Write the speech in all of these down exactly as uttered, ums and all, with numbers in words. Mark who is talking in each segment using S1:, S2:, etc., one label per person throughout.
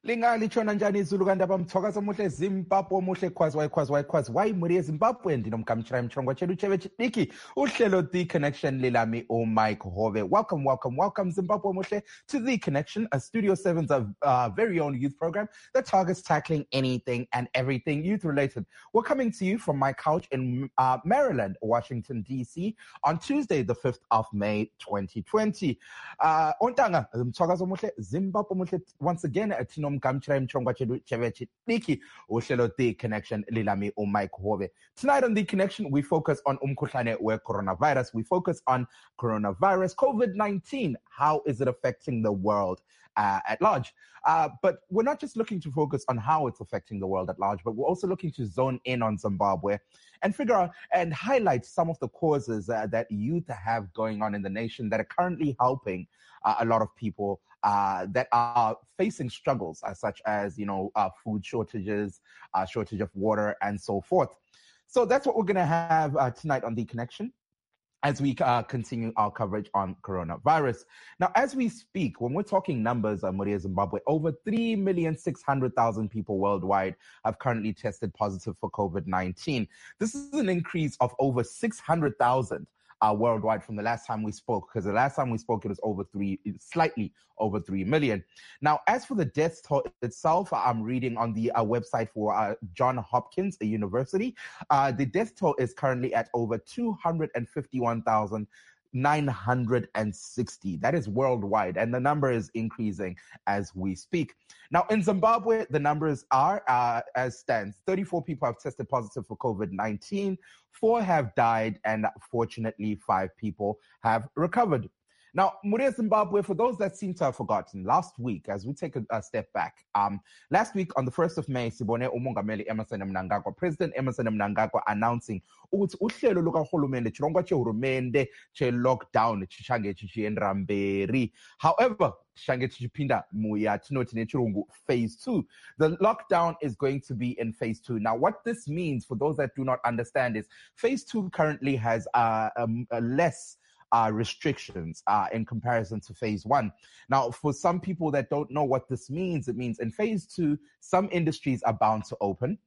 S1: Lingali chona njani izulu kanti abamthokoza omuhle Zimbabwe omuhle khwazi wayikhwazi wayikhwazi wayimuri yeZimbabwe ndinomkamchira imchongwa chedu cheve chidiki uhlelo The Connection lilami uMike Hove. Welcome, welcome, welcome Zimbabwe omuhle to The Connection, a Studio seven's uh, very own youth program that targets tackling anything and everything youth related. We're coming to you from my couch in uh, Maryland, Washington, D C on Tuesday, the fifth of May, twenty twenty. Uh, Ontanga, mthokoza omuhle Zimbabwe omuhle once again at Kamchira imchongwa chedu cheve chidiki uhlelo The Connection lilami uMike Hove. Tonight on The Connection we focus on umkhuhlane we coronavirus. We focus on coronavirus, COVID nineteen. How is it affecting the world uh, at large? Uh, but we're not just looking to focus on how it's affecting the world at large, but we're also looking to zone in on Zimbabwe and figure out and highlight some of the causes uh, that youth have going on in the nation that are currently helping uh, a lot of people uh, that are facing struggles uh, such as, you know, uh, food shortages, uh, shortage of water, and so forth. So that's what we're going to have uh, tonight on The Connection as we uh, continue our coverage on coronavirus. Now, as we speak, when we're talking numbers, uh, Maria Zimbabwe, over three million six hundred thousand people worldwide have currently tested positive for COVID nineteen. This is an increase of over six hundred thousand uh, worldwide from the last time we spoke, because the last time we spoke, it was over three, slightly over three million. Now, as for the death toll itself, I'm reading on the uh, website for uh, Johns Hopkins University. Uh, the death toll is currently at over two hundred fifty-one thousand nine hundred sixty. That is worldwide, and the number is increasing as we speak. Now, in Zimbabwe, the numbers are, uh, as stands, thirty-four people have tested positive for COVID nineteen, four have died, and fortunately, five people have recovered. Now, Muria Zimbabwe, for those that seem to have forgotten, last week, as we take a, a step back, um, last week on the first of May, Sibone uMongameli Emmerson Mnangagwa, President Emmerson Mnangagwa announcing ukuthi uhlelo lukaHulumende chirongwa chehurumende che-lockdown chishange chichiendramberi. However, chishange chichipinda muya tinoti nechirungu phase two. The lockdown is going to be in phase two. Now, what this means, for those that do not understand, is phase two currently has uh, um, a less Uh, restrictions uh, in comparison to phase one. Now, for some people that don't know what this means, it means in phase two, some industries are bound to open.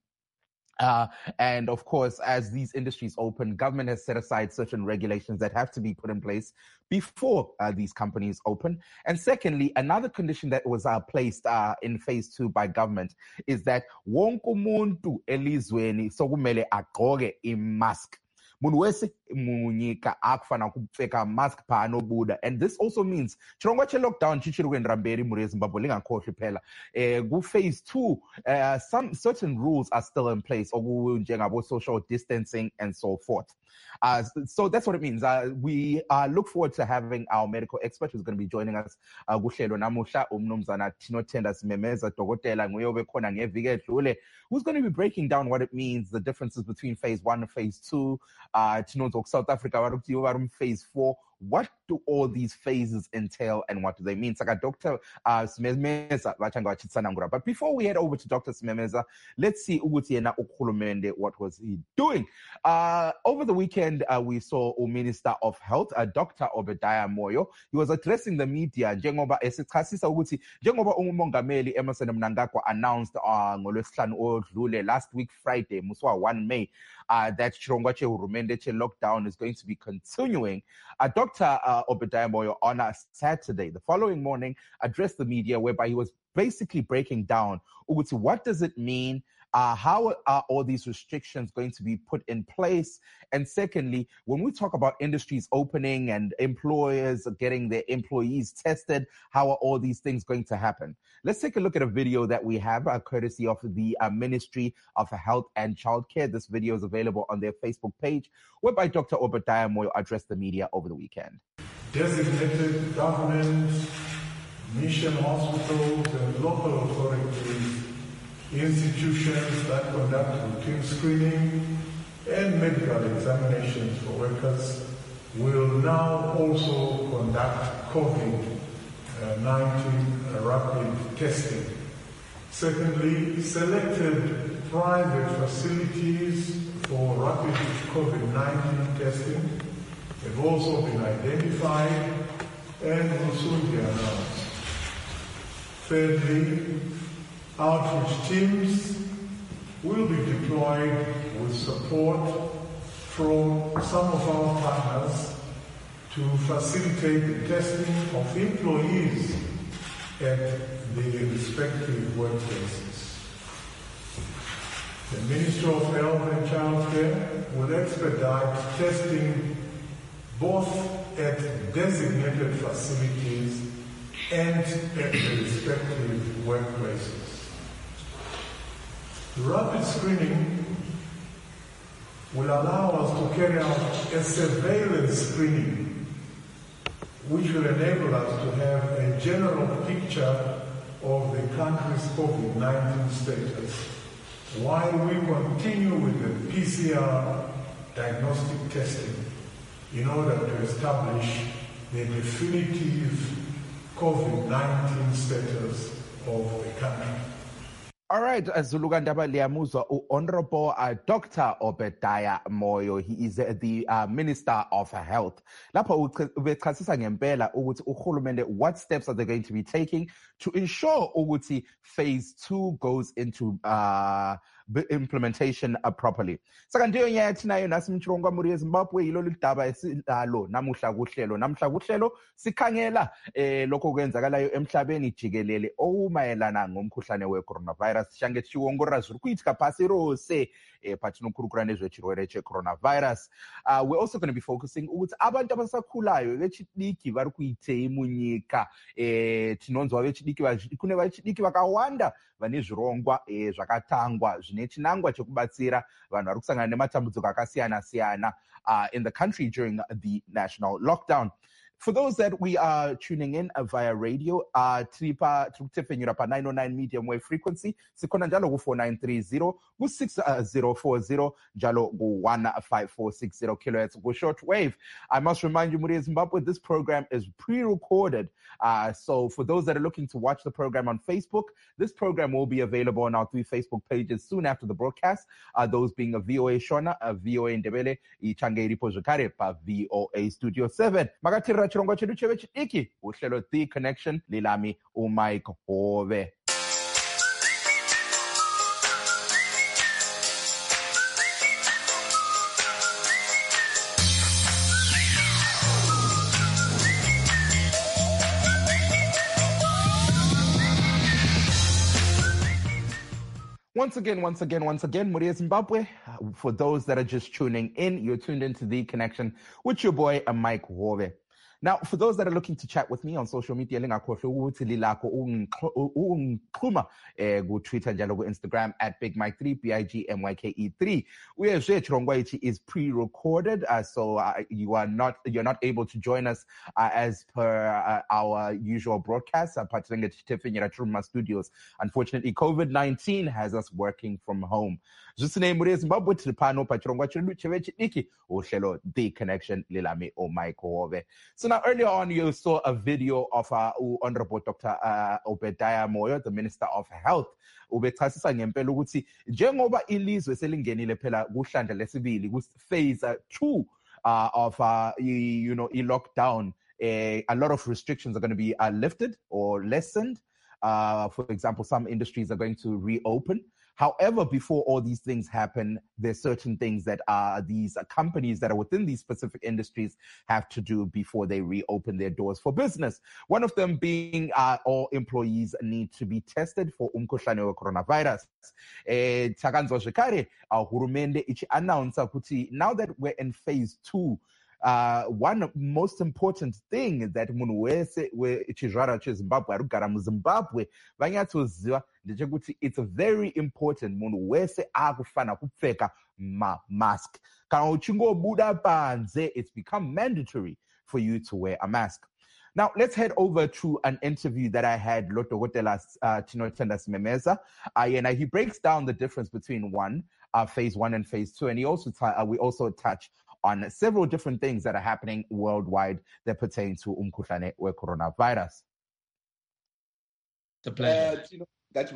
S1: Uh, and of course, as these industries open, government has set aside certain regulations that have to be put in place before uh, these companies open. And secondly, another condition that was uh, placed uh, in phase two by government is that wonke umuntu elizweni sokumele agqoke imask. Munhu wese munyika akufana kupfeka mask paanobuda, and this also means chirongwa che-lockdown chichiri kuendera mberi muri yeZimbabwe lingakhohlwi phela. Eh, ku-phase two, uh, some certain rules are still in place, okunjengabo social distancing and so forth. Uh, so that's what it means. Uh, we uh, look forward to having our medical expert who's going to be joining us. Uh, kuhlelo namuhla umnumzana Tinothenda Simemeza dokotela nguye obekhona ngeviki edlule, who's going to be breaking down what it means, the differences between phase one and phase two. Uh, Tinoto South Africa, phase four. What do all these phases entail and what do they mean? Saka Doctor uh, Simemeza vachanga vachitsanangura. But before we head over to Doctor Simemeza, let's see ukuthi yena ukhulumende, what was he doing? Uh, over the weekend, uh, we saw a Minister of Health, uh, Doctor Obadiah Moyo. He was addressing the media njengoba esichasisa ukuthi njengoba uMongameli Emmerson Mnangagwa announced uh, ngolwesihlanu odlule last week Friday, muswa one May, uh, that chirongwa chehurumende che lockdown is going to be continuing. Uh, Doctor Uh, Obadiah Moyo on a Saturday, the following morning, addressed the media whereby he was basically breaking down what does it mean, uh, how are all these restrictions going to be put in place, and secondly, when we talk about industries opening and employers getting their employees tested, how are all these things going to happen? Let's take a look at a video that we have, uh, courtesy of the uh, Ministry of Health and Childcare. This video is available on their Facebook page, whereby Doctor Obadiah Moyo addressed the media over the weekend.
S2: Designated governments, mission hospitals, and local authorities, institutions that conduct routine screening and medical examinations for workers will now also conduct COVID nineteen rapid testing. Secondly, selected private facilities for rapid COVID nineteen testing have also been identified and will soon be announced. Thirdly, Outreach teams will be deployed with support from some of our partners to facilitate the testing of employees at the respective workplaces. The Ministry of Health and Childcare will expedite testing both at designated facilities and at the respective workplaces. The rapid screening will allow us to carry out a surveillance screening, which will enable us to have a general picture of the country's COVID nineteen status, while we continue with the P C R diagnostic testing in order to establish the definitive COVID nineteen status of the country.
S1: All right, Zulukandaba Liamuzwa, Honorable uh, Doctor Obadiah Moyo, he is uh, the uh, Minister of Health. Lapho ubechasisa ngempela ukuthi uhulumende, what steps are they going to be taking to ensure ukuthi phase two goes into uh, implementation uh, properly. Saka ndiyo nyathi nayo nasi mchilonga muri Zimbabwe yilolu daba esilalo namuhla kuhlelo. Namuhla kuhlelo sikhangela eh, lokho kwenzakalayo emhlabeni jikelele omayelana ngomkhuhlane we-coronavirus. Shange chiwongora zviri kuitika pasi rose eh, patinokurukura nezvechirwere che-coronavirus. Uh, we're also going to be focusing ukuthi abantu abasakhulayo vechidiki vari kuitei munyika. Eh, tinonzwa vechidiki, kune vechidiki vakawanda vane zvirongwa eh, zvakatangwa zvine chinangwa chekubatsira vanhu vari kusangana nematambudziko akasiyana siyana uh, in the country during the national lockdown. For those that we are tuning in uh, via radio, uh, tripa trukutefenyura pa nine oh nine medium wave frequency, sikona njalo ku four nine three zero, ku six zero four zero, njalo ku one five four six zero kilohertz ku short wave. I must remind you, Muri Zimbabwe, this program is pre-recorded. Uh, so for those that are looking to watch the program on Facebook, this program will be available on our three Facebook pages soon after the broadcast, uh, those being a V O A Shona, a V O A Ndebele, Ichange Iripo Zvikare pa V O A Studio seven. Magatira chirongwa chedu cheve chidiki, uhlelo The Connection, lilami uMike Hove. Once again, once again, once again, Muri Zimbabwe. For those that are just tuning in, you're tuned into The Connection with your boy, Mike Hove. Now, for those that are looking to chat with me on social media, lingakhohlwe ukuthi lilakho ungixhuma eh ku Twitter njalo ku Instagram at Big Mike three, B I G M Y K E three. Uyezwe chirongwa ichi is pre-recorded, uh, so uh, you are not you're not able to join us uh, as per uh, our usual broadcast. Uh, Truma Studios. Unfortunately, COVID nineteen has us working from home. Zimbabwe tripano pachirongwa chedu cheve chidiki uhlelo The Connection lilami uMike Hove. So now earlier on you saw a video of uh, Honorable Doctor Uh, Obadiah Moyo, the Minister of Health. Ubechasisa ngempela ukuthi njengoba ilizwe selingenile phela kuhlandla lesibili ku phase two uh, of uh, you know i-lockdown, uh, a lot of restrictions are going to be uh, lifted or lessened. Uh, for example, some industries are going to reopen. However, before all these things happen, there's certain things that uh, these uh, companies that are within these specific industries have to do before they reopen their doors for business. One of them being uh, all employees need to be tested for umkhuhlane wa coronavirus. Eh, Takanzwa Shikare, uh, hurumende ichi announce kuti now that we're in phase two, Uh, one most important thing is that munhu wese wechizvara chezimbabwe ari kugara muzimbabwe vanyatsoziva ndechekuti it's very important munhu wese akufana kupfeka mamask. Kana uchingobuda panze, it's become mandatory for you to wear a mask. Now, let's head over to an interview that I had Lotokotela uh, Tinotenda Simemeza. Uh, and he breaks down the difference between one, uh, phase one and phase two. And he also t- uh, we also touch on several different things that are happening worldwide that pertain to umkhuhlane we coronavirus.
S3: The pleasure.
S1: Uh, let's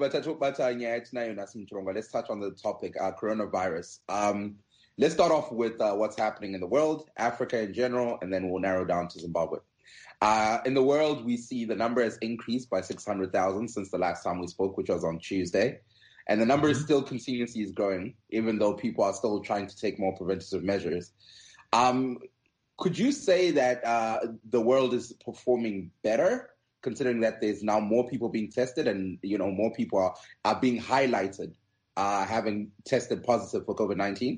S1: touch on the topic, uh, coronavirus. Um, let's start off with uh, what's happening in the world, Africa in general, and then we'll narrow down to Zimbabwe. Uh, in the world, we see the number has increased by six hundred thousand since the last time we spoke, which was on Tuesday. And the number mm-hmm. is still continuously is growing, even though people are still trying to take more preventative measures. Um, could you say that uh, the world is performing better, considering that there's now more people being tested and, you know, more people are, are being highlighted uh, having tested positive for COVID nineteen?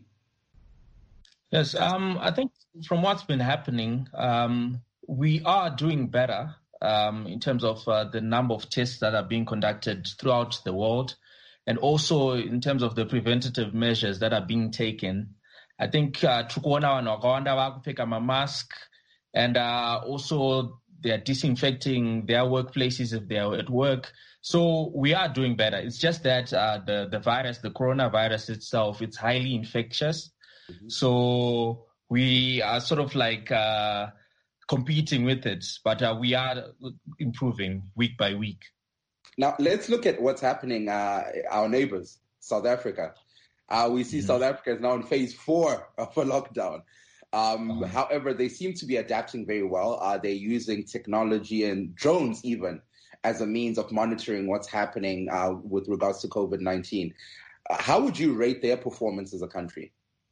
S3: Yes, um, I think from what's been happening, um, we are doing better um, in terms of uh, the number of tests that are being conducted throughout the world, and also in terms of the preventative measures that are being taken. I think tukuona vanhu vakawanda vakupfeka mask, and uh, also they are disinfecting their workplaces if they are at work. So we are doing better. It's just that uh, the, the virus, the coronavirus itself, it's highly infectious. Mm-hmm. So we are sort of like uh, competing with it, but uh, we are improving week by week.
S1: Now, let's look at what's happening, uh, our neighbors, South Africa. Uh, we see mm-hmm. South Africa is now in phase four of a lockdown. Um, uh-huh. However, they seem to be adapting very well. Uh, they're using technology and drones even as a means of monitoring what's happening uh, with regards to COVID nineteen. Uh, how would you rate their performance as a country?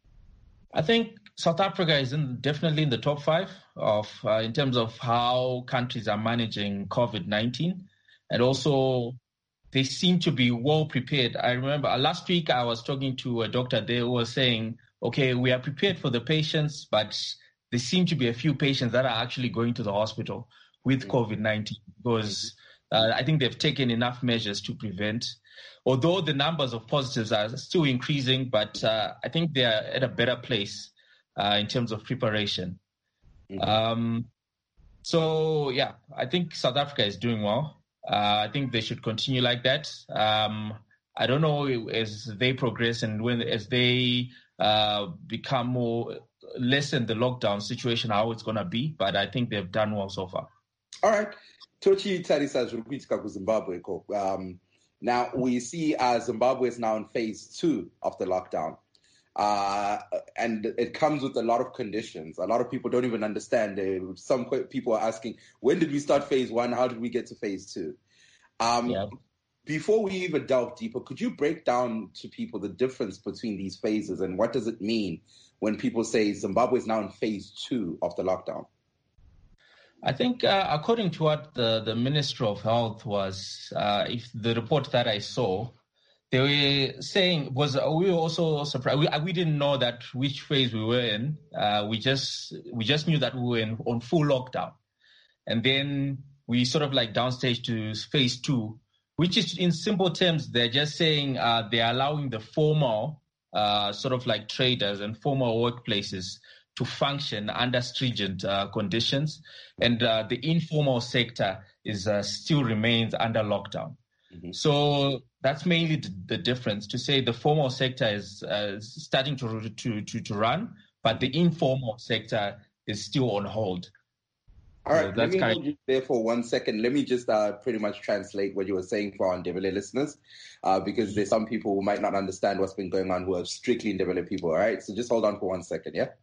S3: I think South Africa is in, definitely in the top five of uh, in terms of how countries are managing COVID nineteen. And also, they seem to be well prepared. I remember uh, last week I was talking to a doctor there who was saying, okay, we are prepared for the patients, but there seem to be a few patients that are actually going to the hospital with mm-hmm. COVID nineteen because uh, I think they've taken enough measures to prevent. Although the numbers of positives are still increasing, but uh, I think they are at a better place uh, in terms of preparation. Mm-hmm. Um, so, yeah, I think South Africa is doing well. Uh, I think they should continue like that. Um, I don't know as they progress and when as they uh, become more lessen the lockdown situation, how it's going to be. But I think they've done well so far.
S1: All right. Tochi Tarisa Zulukwitska Zimbabwe. Um Now, we see uh, Zimbabwe is now in phase two of the lockdown. Uh, and it comes with a lot of conditions. A lot of people don't even understand. Uh, some people are asking, when did we start phase one? How did we get to phase two? Um, yeah. Before we even delve deeper, could you break down to people the difference between these phases and what does it mean when people say Zimbabwe is now in phase two of the lockdown?
S3: I think uh, according to what the, the Minister of Health was, uh, if the report that I saw, they were saying was uh, we were also surprised. We, we didn't know that which phase we were in. Uh, we just we just knew that we were in, on full lockdown, and then we sort of like downstage to phase two, which is in simple terms they're just saying uh, they're allowing the formal uh, sort of like traders and formal workplaces to function under stringent uh, conditions, and uh, the informal sector is uh, still remains under lockdown. Mm-hmm. So that's mainly the, the difference. To say the formal sector is uh, starting to, to to to run, but the informal sector is still on hold.
S1: All right, so let me hold of... you there for one second. Let me just uh, pretty much translate what you were saying for our Ndebele listeners, uh, because there's some people who might not understand what's been going on who are strictly Ndebele people. All right, so just hold on for one second, yeah.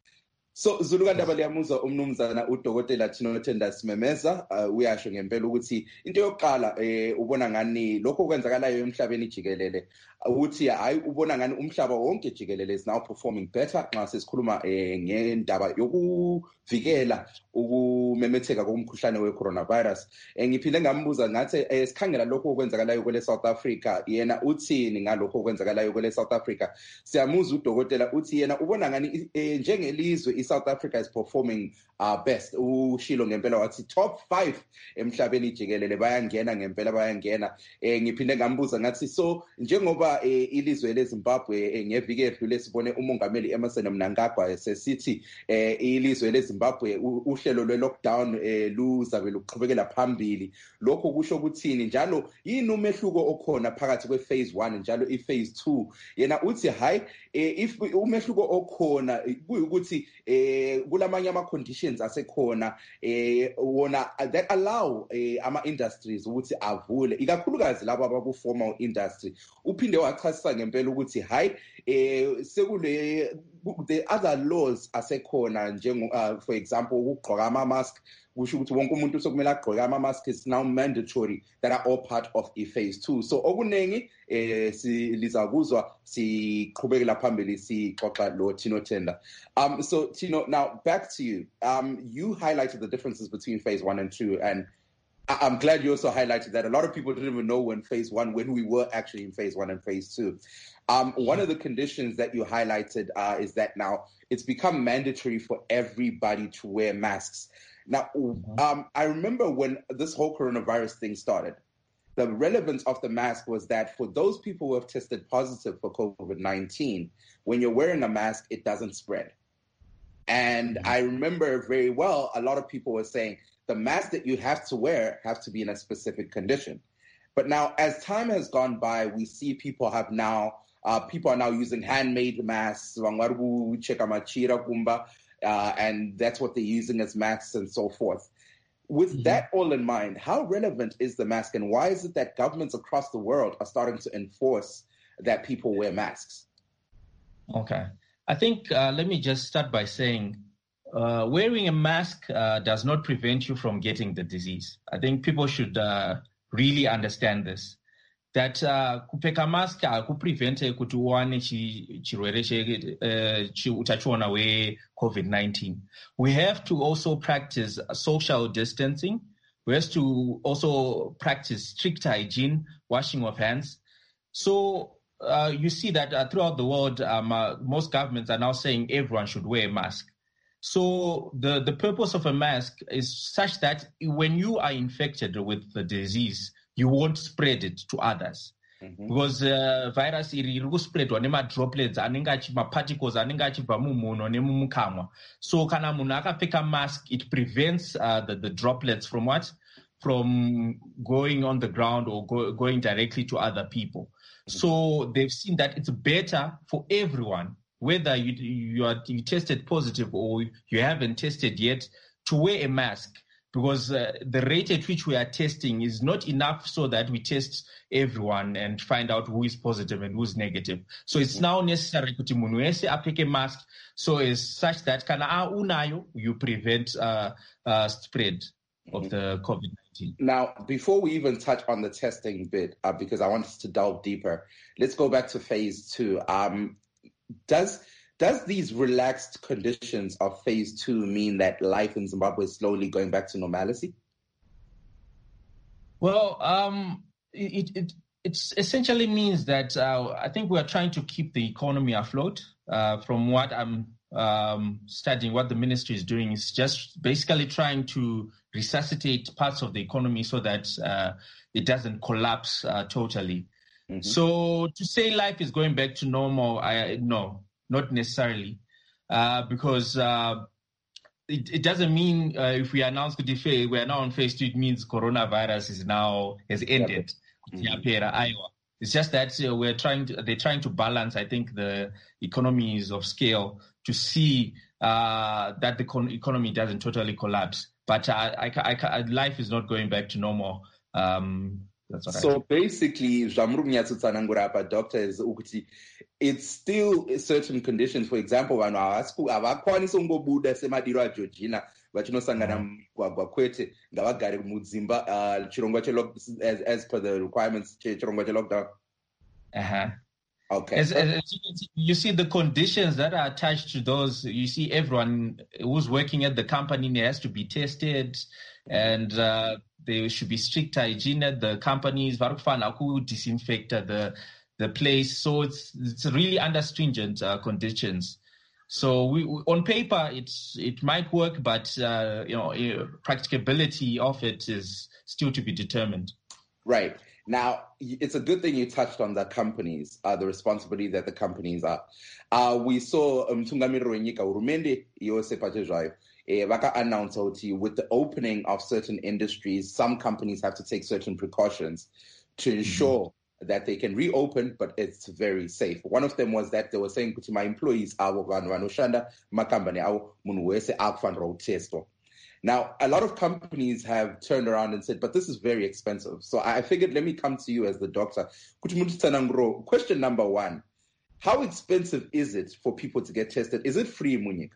S1: So Zulukandaba liyamuza umnumzana udokotela Thinothenda Simemeza uyasho ngempela ukuthi into yokuqala eh ubona ngani lokho kwenzakalayo emhlabeni jikelele ukuthi hayi ubona ngani umhlaba wonke jikelele is now performing better nxa sesikhuluma eh ngendaba yokuvikela ukumemetheka komkhuhlane we-coronavirus. Ngiphinde ngambuza ngathi sikhangela lokho kwenzakalayo kwele South Africa yena uthini ngalokho kwenzakalayo kwele South Africa. Siyamuza udokotela uthi yena ubona ngani njengelizwe i-South Africa is performing uh, best. Ushilo ngempela wathi top five emhlabeni jikelele bayangena ngempela bayangena. Eh ngiphinde ngambuza ngathi so njengoba eh, ilizwe leZimbabwe eh, ngeviki edlule sibone umongameli Emmerson Mnangagwa sesithi eh, ilizwe leZimbabwe uhlelo lwe-lockdown eh, luzabe luqhubekela phambili. Lokho kusho ukuthini njalo yini umehluko okhona phakathi kwe-phase one njalo i-phase two? Yena uthi hayi eh, if umehluko okhona kuyukuthi eh, kulamanye ama-conditions asekhona eh, wona that allow eh, ama-industries ukuthi avule ikakhulukazi labo abaku-formal industry. Uphinde wachasisa ngempela ukuthi hayi eh, sekule the other laws asekhona njengo uh, for example ukugqoka ama mask kusho ukuthi wonke umuntu sokumele agqoke ama mask is now mandatory that are all part of a phase two. So okunengi eh silizakuzwa siqhubekela phambili sixoxa lo Tino Tenda. Um so Tino, now back to you. Um you highlighted the differences between phase one and two, and I'm glad you also highlighted that a lot of people didn't even know when phase one, when we were actually in phase one and phase two. Um, one of the conditions that you highlighted uh, is that now it's become mandatory for everybody to wear masks. Now, um, I remember when this whole coronavirus thing started, the relevance of the mask was that for those people who have tested positive for COVID nineteen, when you're wearing a mask, it doesn't spread. And I remember very well, a lot of people were saying, the mask that you have to wear have to be in a specific condition. But now, as time has gone by, we see people have now, uh, people are now using handmade masks, uh, and that's what they're using as masks and so forth. With mm-hmm. that all in mind, how relevant is the mask, and why is it that governments across the world are starting to enforce that people wear masks?
S3: Okay. I think, uh, let me just start by saying, Uh, wearing a mask uh, does not prevent you from getting the disease. I think people should uh, really understand this. That uh, kupfeka mask hakuprevente kuti uwane chirwere utachiona we-COVID nineteen. We have to also practice social distancing. We have to also practice strict hygiene, washing of hands. So uh, you see that uh, throughout the world, um, uh, most governments are now saying everyone should wear a mask. So the, the purpose of a mask is such that when you are infected with the disease, you won't spread it to others. Mm-hmm. Because uh, virus iri spreadwa nema droplets anenge achibva particles anenge achibva mumuno nemumukamwa. So kana munhu akapfeka mask, it prevents uh, the, the droplets from what? From going on the ground or go, going directly to other people. Mm-hmm. So they've seen that it's better for everyone, whether you you are you tested positive or you haven't tested yet, to wear a mask, because uh, the rate at which we are testing is not enough so that we test everyone and find out who is positive and who's negative. So it's now necessary kuti munhu wese apfeke mask, so as such that kana unayo you prevent uh, uh, spread of the COVID nineteen.
S1: Now, before we even touch on the testing bit, uh, because I want us to delve deeper, let's go back to phase two. Um, Does does these relaxed conditions of phase two mean that life in Zimbabwe is slowly going back to normalcy?
S3: Well, um, it, it it essentially means that uh, I think we are trying to keep the economy afloat. Uh, from what I'm um, studying, what the ministry is doing is just basically trying to resuscitate parts of the economy so that uh, it doesn't collapse uh, totally. Mm-hmm. So to say life is going back to normal, I no, not necessarily, uh, because uh, it, it doesn't mean uh, if we announce that we are now on phase two, it means coronavirus is now has ended. Mm-hmm. It's just that uh, we're trying to, they're trying to balance, I think, the economies of scale to see uh, that the con- economy doesn't totally collapse. But uh, I, I, I, life is not going back to normal. Um, That's what
S1: so
S3: I
S1: basically, doctor, is it's still certain conditions. For example, when I ask avakwani songobuda semadiro a Georgina, vachinosangana mugwagwa kwete ngavagare mudzimba chirongwa che as as per the requirements chirongwa che lockdown.
S3: Uh-huh.
S1: Okay.
S3: As, as you see the conditions that are attached to those. You see everyone who's working at the company has to be tested, and uh, there should be strict hygiene at the companies. Varufana who disinfect the the place. So it's it's really under stringent uh, conditions. So we, on paper it's it might work, but uh, you know practicability of it is still to be determined.
S1: Right. Now, it's a good thing you touched on the companies, uh, the responsibility that the companies are. Uh, we saw Mtungamiro Wenyika Urumende Yose Pachezwayo vaka announce with the opening of certain industries, some companies have to take certain precautions to ensure mm-hmm. that they can reopen, but it's very safe. One of them was that they were saying, my employees are vanoshanda makambani au munwese akufandra testo. Now, a lot of companies have turned around and said, but this is very expensive. So I figured, let me come to you as the doctor. Question number one, How expensive is it for people to get tested? Is it free, Munyika?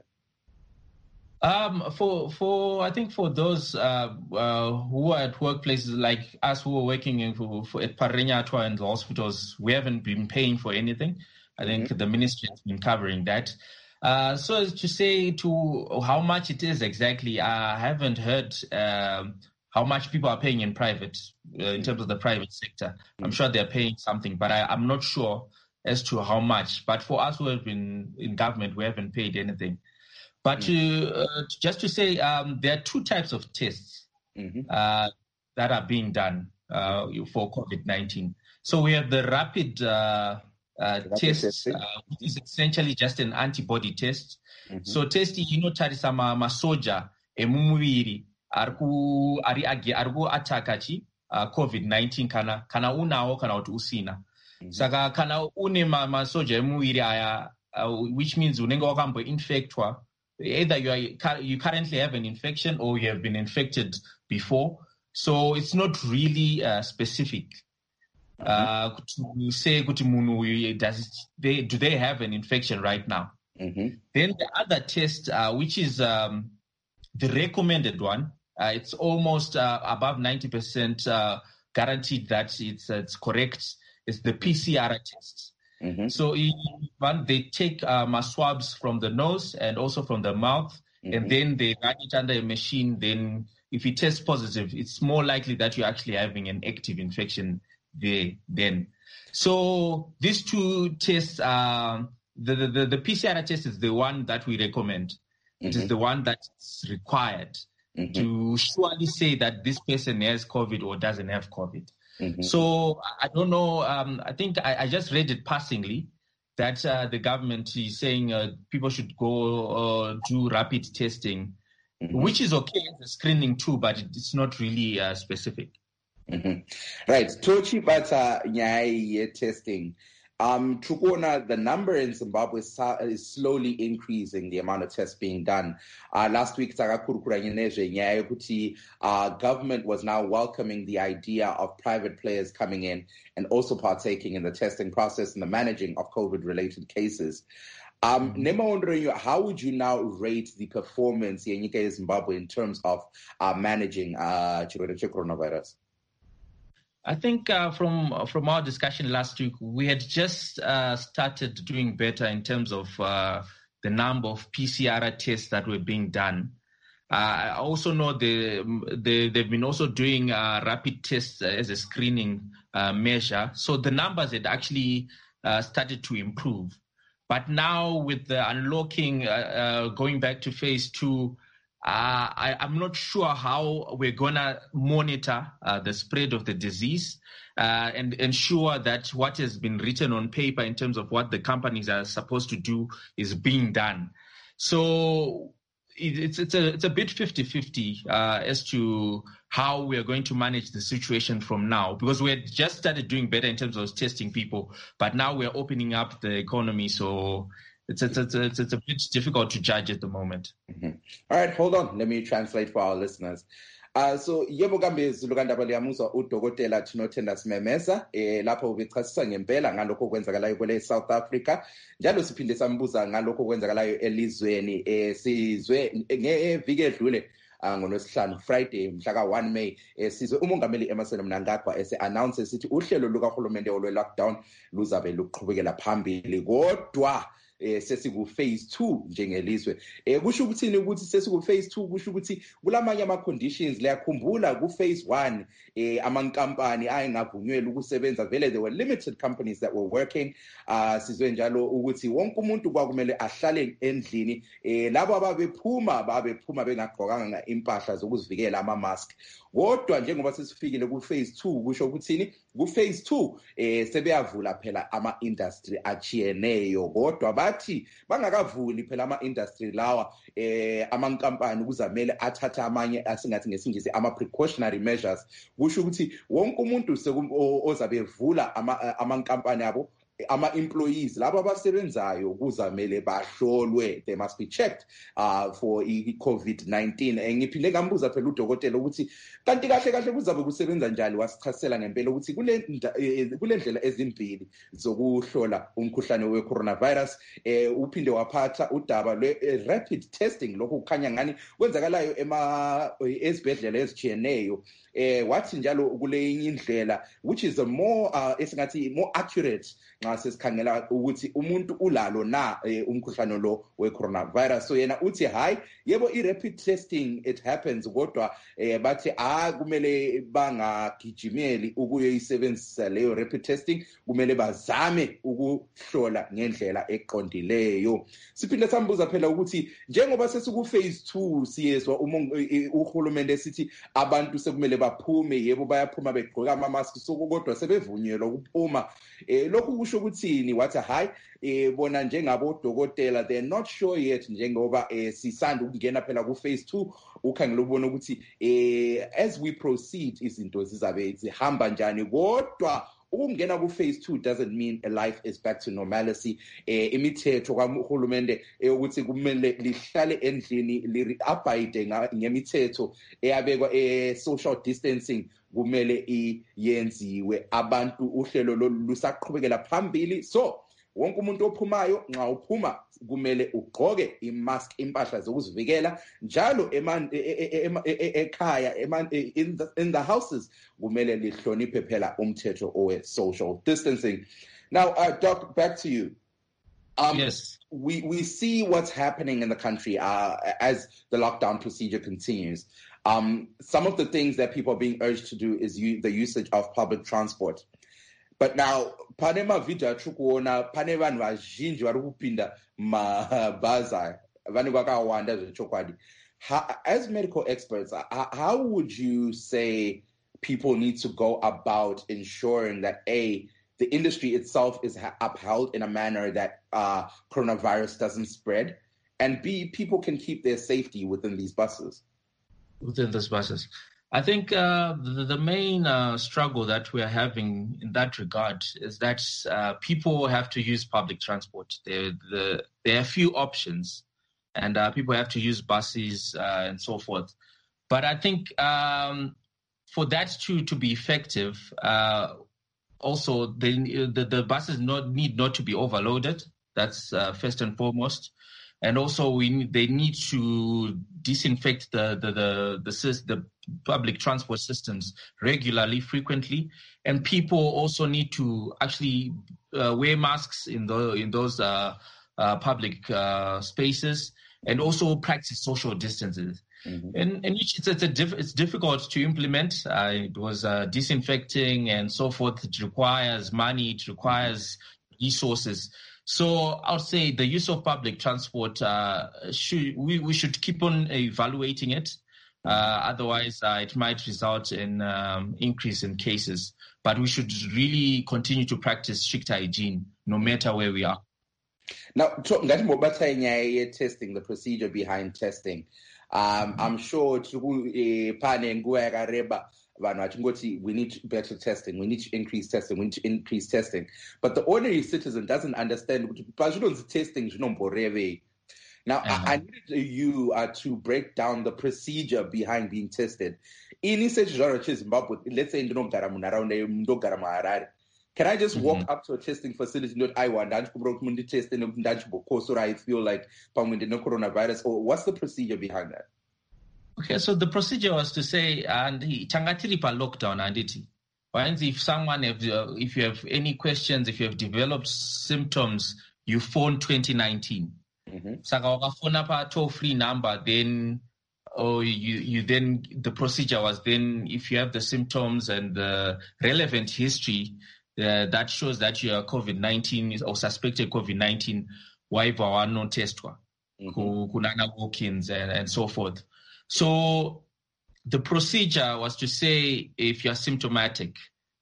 S3: Um, for for I think for those uh, uh, who are at workplaces like us who are working in, for, for, at Parenyatua and the hospitals, we haven't been paying for anything. I mm-hmm. think the ministry has been covering that. Uh, so as to say to how much it is exactly, I haven't heard um, how much people are paying in private, uh, in terms of the private sector. Mm-hmm. I'm sure they're paying something, but I, I'm not sure as to how much. But for us who have been in government, we haven't paid anything. But to, uh, just to say, um, there are two types of tests mm-hmm. uh, that are being done uh, for COVID nineteen. So we have the rapid uh, uh, test, uh, which is essentially just an antibody test. Mm-hmm. So test inotarisa masoja emumuviri ariku ari agi ariku attack uh, COVID nineteen kana kana unawo kana kuti usina. Mm-hmm. Saka kana une masoja emumuviri aya uh, which means unenge wakambo infectwa. Either you are you currently have an infection or you have been infected before, so it's not really uh, specific. Mm-hmm. Uh, to say does they do they have an infection right now? Mm-hmm. Then the other test, uh, which is um, the recommended one, uh, it's almost uh, above ninety percent uh, guaranteed that it's uh, it's correct. It's the P C R test. Mm-hmm. So one, they take um, swabs from the nose and also from the mouth, mm-hmm. and then they run it under a machine. Then if it tests positive, it's more likely that you're actually having an active infection there then. So these two tests, uh, the, the, the P C R test is the one that we recommend. Mm-hmm. It is the one that's required mm-hmm. to surely say that this person has COVID or doesn't have COVID. Mm-hmm. So I don't know. Um, I think I, I just read it passingly that uh, the government is saying uh, people should go uh, do rapid testing, mm-hmm. which is okay as a screening too, but it's not really uh, specific.
S1: Mm-hmm. Right. Tochi bata nyai testing. Um, Trukona, the number in Zimbabwe is slowly increasing, the amount of tests being done. Uh, last week, uh, government was now welcoming the idea of private players coming in and also partaking in the testing process and the managing of COVID-related cases. Um, Nema wondering, how would you now rate the performance in Zimbabwe in terms of uh, managing uh, coronavirus?
S3: I think uh, from from our discussion last week, we had just uh, started doing better in terms of uh, the number of P C R tests that were being done. Uh, I also know the, the, they've been also doing uh, rapid tests as a screening uh, measure. So the numbers had actually uh, started to improve. But now with the unlocking, uh, uh, going back to phase two, Uh, I, I'm not sure how we're going to monitor uh, the spread of the disease uh, and ensure that what has been written on paper in terms of what the companies are supposed to do is being done. So it, it's, it's, a, it's a bit fifty-fifty uh, as to how we are going to manage the situation from now, because we had just started doing better in terms of testing people, but now we're opening up the economy. So It's, it's, it's, it's, it's a bit difficult to judge at the moment.
S1: Mm-hmm. All right, hold on. Let me translate for our listeners. Uh, so yebo kambe zilukandaba liyamuzwa udokotela Tinotenda Simemeza eh lapho ubichasisa ngempela ngalokho kwenzakalayo kwele South Africa, njalo siphinde sambuza ngalokho kwenzakalayo elizweni eh sizwe ngeviki edlule ngolwesihlanu Friday mhla ka one May eh sizwe umongameli Emmerson Mnangagwa ese announce esithi uhlelo lukaHulumende olwe lockdown luzabe luqhubekela phambili, kodwa eh sesiku phase two njengelizwe. Eh kusho ukuthini ukuthi sesiku phase two? Kusho ukuthi kulamanye ama conditions leyakhumbula ku phase one eh amankampani ayengavunyelwa ukusebenza, vele there were limited companies that were working. Uh sizwe njalo ukuthi wonke umuntu kwakumele ahlale endlini, eh labo ababephuma babephuma bengagqokanga impahla zokuzivikela ama mask. Kodwa njengoba sesifikile ku phase two, kusho ukuthini ku phase two eh sebeyavula phela ama industry achiyeneyo, kodwa bathi bangakavuli phela ama industry lawa eh amankampani kuzamele athatha amanye asingathi ngesingisi ama precautionary measures. Kusho ukuthi wonke umuntu ozabe evula ama amankampani abo ama-employees laba abasebenzayo kuzamele bahlolwe, they must be checked uh, for i-COVID nineteen. Ngiphinde ngambuza phela udokotela ukuthi kanti kahle kahle kuzabe kusebenza njani, wasichasisela ngempela ukuthi kule kule ndlela ezimbili zokuhlola umkhuhlane we-coronavirus. Eh, uphinde waphatha udaba lwe-rapid testing, lokhu kukhanya ngani kwenzakalayo ema ezibhedlela ezijiyeneyo. Eh, wathi njalo kule indlela which is a more uh, esingathi more accurate nxa sesikhangela ukuthi umuntu ulalo na eh, umkhuhlane lo we-coronavirus. So yena uthi hayi yebo i-rapid testing it happens, kodwa eh, bathi ah kumele bangagijimeli ukuyoyisebenzisa leyo rapid testing, kumele bazame ukuhlola ngendlela eqondileyo. Siphinde sambuza phela ukuthi njengoba sesiku phase two siyezwa uhulumende sithi abantu sekumele baphume, yebo bayaphuma begqoka ama-mask, sokodwa sebevunyelwa ukuphuma. Eh, lokhu kusho ukuthini? Wathi hayi eh, bona njengabodokotela they're not sure yet, njengoba eh, sisanda ukungena phela ku phase two, ukhangela ubona ukuthi eh, as we proceed izinto zizabe zihamba njani. Kodwa ukungena ku phase two doesn't mean a life is back to normalcy. Eh, imithetho kahulumende ukuthi kumele lihlale endlini li-abide ngemithetho eyabekwa eh, social distancing kumele iyenziwe. Abantu uhlelo lusaqhubekela phambili, so wonke umuntu ophumayo nxa uphuma kumele ugqoke imask, impahla zokuzivikela njalo ekhaya in the houses kumele lihloniphe phela umthetho owe social distancing. Now uh, Doc, back to you. Um,
S3: yes.
S1: We, we see what's happening in the country uh, as the lockdown procedure continues. Um, some of the things that people are being urged to do is u- the usage of public transport. But now, pane mavideo atikuona pane vanhu vazhinji vari kupinda mabhazi, vanhu vakawanda zvechokwadi. As medical experts, how would you say people need to go about ensuring that A, the industry itself is upheld in a manner that uh, coronavirus doesn't spread, and B, people can keep their safety within these buses?
S3: Within these buses. I think uh, the, the main uh, struggle that we are having in that regard is that uh, people have to use public transport. There, the, there are few options, and uh, people have to use buses uh, and so forth. But I think um, for that to, to be effective, uh, also the, the, the buses not, need not to be overloaded. That's uh, first and foremost. And also, we need, they need to disinfect the the the, the the public transport systems regularly, frequently, and people also need to actually uh, wear masks in the in those uh, uh, public uh, spaces, and also practice social distances. Mm-hmm. And and it's it's, a diff, it's difficult to implement. Uh, it was uh, disinfecting and so forth. It requires money. It requires resources. So I would say the use of public transport, uh, should, we, we should keep on evaluating it. Uh, otherwise, uh, it might result in um, increase in cases. But we should really continue to practice strict hygiene, no matter where we are.
S1: Now, ngathi ngobatha inyaya ye-testing, the procedure behind testing. Um, I'm sure pane nguwa yakareba vanhu vachingoti we need better testing, we need to increase testing, we need to increase testing. But the ordinary citizen doesn't understand kuti pazvinonzi testing zvinomborevei. Now, uh-huh. I, I needed you uh, to break down the procedure behind being tested. Ini sechizvarwa cheZimbabwe, let's say ndinogara munharaunda ndogara muHarare. Can I just mm-hmm. walk up to a testing facility and I want to test and I feel like no coronavirus, or what's the procedure behind that?
S3: Okay, so the procedure was to say, and changatiripa lockdown, and it. If someone, have, uh, if you have any questions, if you have developed symptoms, you phone twenty nineteen. Saka wakafona pa toll free number, then or you you then the procedure was then if you have the symptoms and the relevant history. Uh, that shows that you are COVID nineteen or suspected COVID nineteen, waiva wano testwa, kunana walk-ins and, and so forth. So the procedure was to say if you're symptomatic,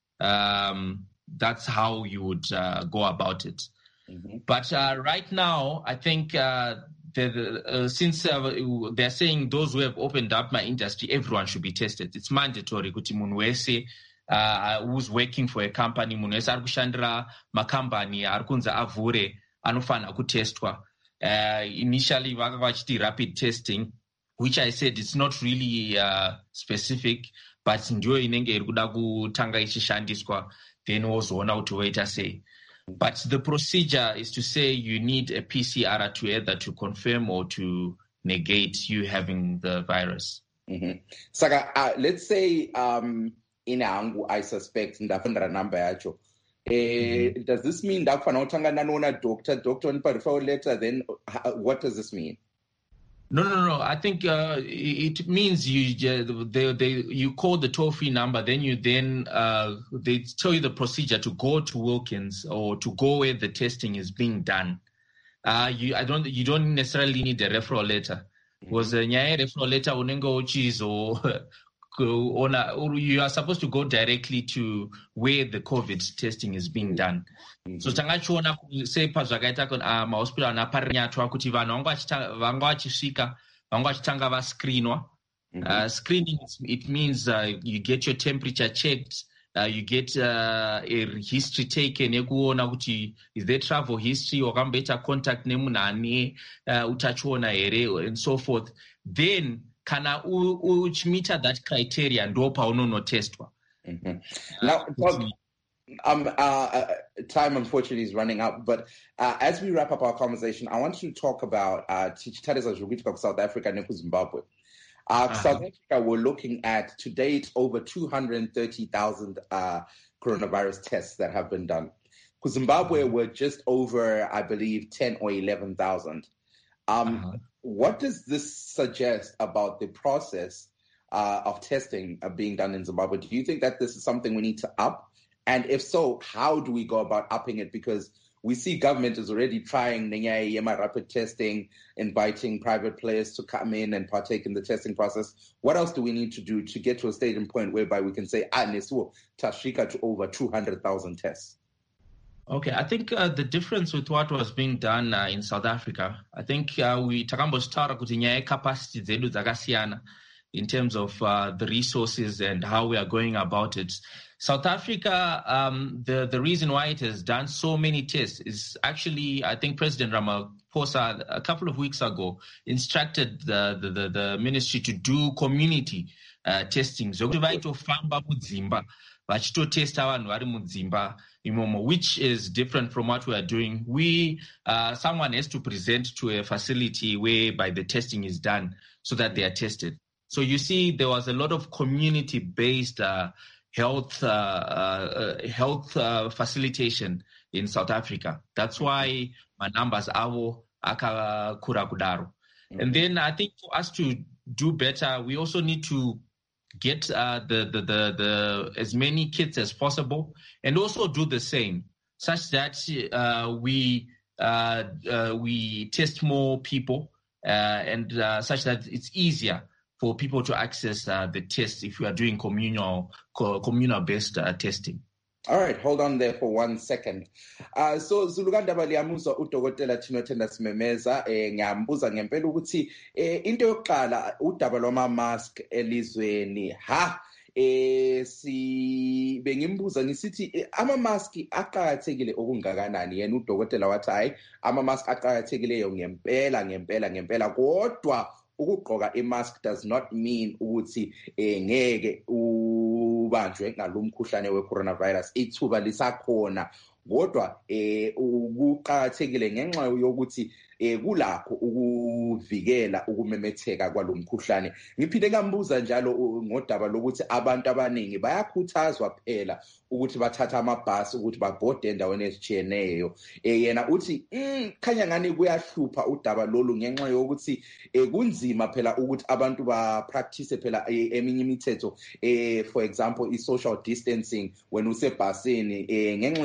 S3: um, that's how you would uh, go about it. Mm-hmm. But uh, right now, I think uh, the, uh, since uh, they're saying those who have opened up my industry, everyone should be tested. It's mandatory. Kuti munhu wese uh, who's working for a company, munhu wese ari kushandira makambani ari kunzi avhure anofanira kutestwa. Uh, initially vanga vachiti rapid testing, which I said it's not really uh, specific, but ndiyo inenge iri kuda kutanga ichishandiswa, then wozoona kuti woita sei. But the procedure is to say you need a P C R to either to confirm or to negate you having the virus.
S1: Mm-hmm. Saka, uh, let's say um, in Angu, I suspect ndafundra number yacho. Eh, mm-hmm. Does this mean that a doctor, doctor on referral letter? Then uh, what does this mean?
S3: No, no, no. I think uh, it means you they, they you call the toll-free number, then you then uh, they tell you the procedure to go to Wilkins or to go where the testing is being done. Uh, you I don't you don't necessarily need a referral letter. Because mm-hmm. a referral letter unengo chizo or you are supposed to go directly to where the COVID testing is being done. Mm-hmm. So tangachiona say pazvakaita uh, mahospital anaparinyatwa kuti vanhu vanga vachisvika vanga vachitanga vascreenwa. Uh, screening, it means uh, you get your temperature checked, uh, you get uh, a history taken, yekuona kuti is there travel history, wakamboita contact nemunhu ane uh, utachiona here, and so forth. Then kana uchimita that criteria ndo paunonotestwa.
S4: Mm-hmm. Now, well, um, uh, uh, time unfortunately is running out, but uh, as we wrap up our conversation, I want to talk about uh, South Africa and Zimbabwe. Uh, uh-huh. South Africa, we're looking at to date over two hundred thirty thousand uh, coronavirus tests that have been done. For Zimbabwe, we're just over, I believe, ten or eleven thousand. Um, uh-huh. What does this suggest about the process uh, of testing uh, being done in Zimbabwe? Do you think that this is something we need to up? And if so, how do we go about upping it? Because we see government is already trying rapid testing, inviting private players to come in and partake in the testing process. What else do we need to do to get to a stage and point whereby we can say, ah, Nesuo, Tashika to over two hundred thousand tests?
S3: Okay, I think uh, the difference with what was being done uh, in South Africa, I think uh, we takambostara kuti nyaya capacity dzedu dzakasiyana in terms of uh, the resources and how we are going about it. South Africa, um, the, the reason why it has done so many tests is actually, I think President Ramaphosa a couple of weeks ago instructed the, the, the, the ministry to do community uh, testing. So vaitofamba mudzimba vachitotesta vanhu vari mudzimba imomo, which is different from what we are doing. We, uh, someone has to present to a facility whereby the testing is done so that they are tested. So you see, there was a lot of community-based uh, health uh, uh, health uh, facilitation in South Africa. That's why my numbers are akakura kudaro. And then I think for us to do better, we also need to get uh, the, the the the as many kits as possible, and also do the same, such that uh, we uh, uh, we test more people, uh, and uh, such that it's easier for people to access uh, the test if we are doing communal co- communal-based uh, testing.
S4: All right, hold on there for one second. Uh, so Zulugandaba liyamuzwa udokotela Tinotenda Simemeza eh ngiyambuza ngempela ukuthi eh into yokuqala udaba lwama mask elizweni ha eh si bengimbuza ngisithi eh, ama mask aqhakathekile okungakanani. Yena udokotela wathi hayi ama mask aqhakathekileyo ngempela ngempela ngempela kodwa ukugqoka imask does not mean ukuthi eh ngeke ubanjwe ngalomkhuhlane we-coronavirus. Ithuba lisakhona kodwa eh ukuqhakathekile ngenxa yokuthi eh kulakho ukuvikela ukumemetheka kwalomkhuhlane. Ngiphinde ngambuza njalo ngodaba lokuthi abantu abaningi bayakhuthazwa phela ukuthi bathatha amabhasi ukuthi babhode endaweni ezitshiyeneyo. Eh yena uthi mm, khanya ngani kuyahlupha udaba lolu ngenxa yokuthi eh kunzima phela ukuthi abantu ba practice phela eminye imithetho eh for example i social distancing when usebhasini eh ngenxa yokuthi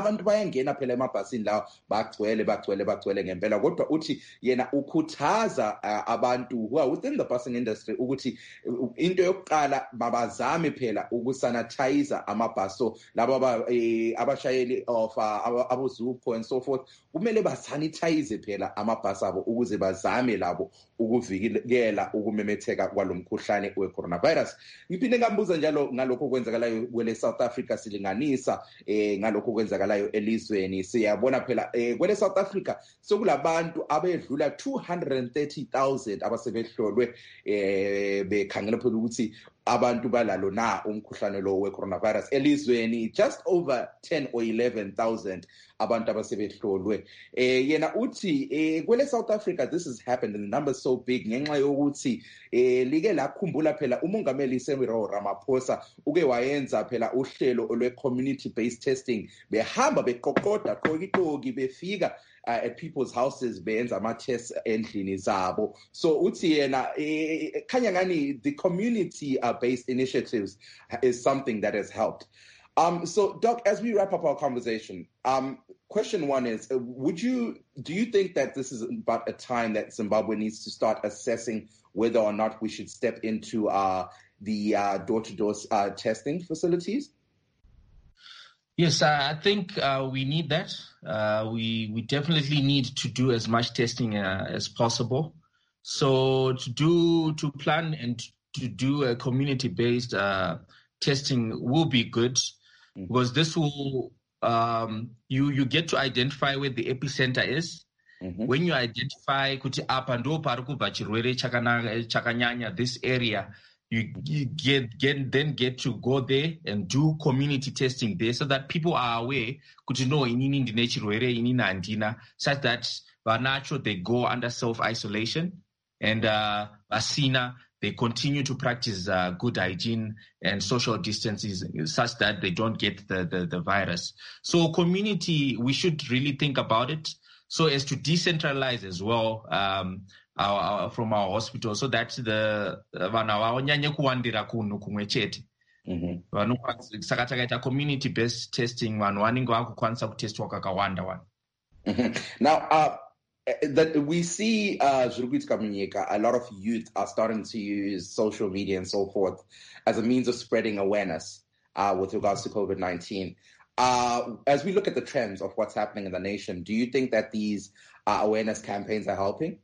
S4: abantu bayangena phela emabhasini lawo bagcwele bagcwele bagcwele ngempela kodwa uthi yena ukhuthaza uh, abantu who are within the busing industry ukuthi uh, into yokuqala babazame phela ukusanitize amabhaso labo eh, abashayeli of uh, abozupho and so forth kumele basanitize phela amabhasi abo ukuze bazame labo ukuvikela ukumemetheka kwalomkhuhlane we-coronavirus. Ngiphinde ngambuza njalo ngalokho kwenzakalayo kwele South Africa silinganisa eh ngalokho kwenzakalayo elizweni siyabona phela eh kwele South Africa sokulabantu abedlula two hundred thirty thousand abasebehlolwe eh bekhangela phela ukuthi abantu balalo na umkhuhlane lo we-coronavirus elizweni, just over ten or eleven thousand abantu abasebehlolwe. Eh yena uthi eh kwele South Africa this has happened and the numbers so big ngenxa yokuthi eh like lakhumbula phela umongameli Cyril Ramaphosa uke wayenza phela uhlelo olwe community based testing, behamba beqoqoda qoqitoki befika Uh, at people's houses beyenza ama-tests endlini zabo. So uthi yena eh, khanya ngani the community uh, based initiatives is something that has helped. Um, so Doc, as we wrap up our conversation, um, question one is, uh, would you, do you think that this is about a time that Zimbabwe needs to start assessing whether or not we should step into uh, the uh, door-to-door uh, testing facilities?
S3: Yes, I think uh, we need that. Uh, we we definitely need to do as much testing uh, as possible. So to do to plan and to do a community-based uh, testing will be good, mm-hmm. because this will um, you you get to identify where the epicenter is. Mm-hmm. When you identify kuti apa ndo pari kubva chirwere chakanyanya this area. You, you get, get then get to go there and do community testing there so that people are aware kuti no inini ndine chirwere inini handina, such that vanacho they go under self-isolation and uh vasina they continue to practice uh, good hygiene and social distances such that they don't get the, the, the virus. So community, we should really think about it so as to decentralize as well um Our, our, from our hospital, so that the vana vanyanye kuwandira kunhu kumwe chete. Saka takaita community based testing vanhu vanenge vakukwanisa kutestwa kakawanda vanhu.
S4: Now uh, that we see uh zviri kuitika munyika, a lot of youth are starting to use social media and so forth as a means of spreading awareness uh with regards to COVID nineteen. Uh, as we look at the trends of what's happening in the nation, do you think that these uh, awareness campaigns are helping?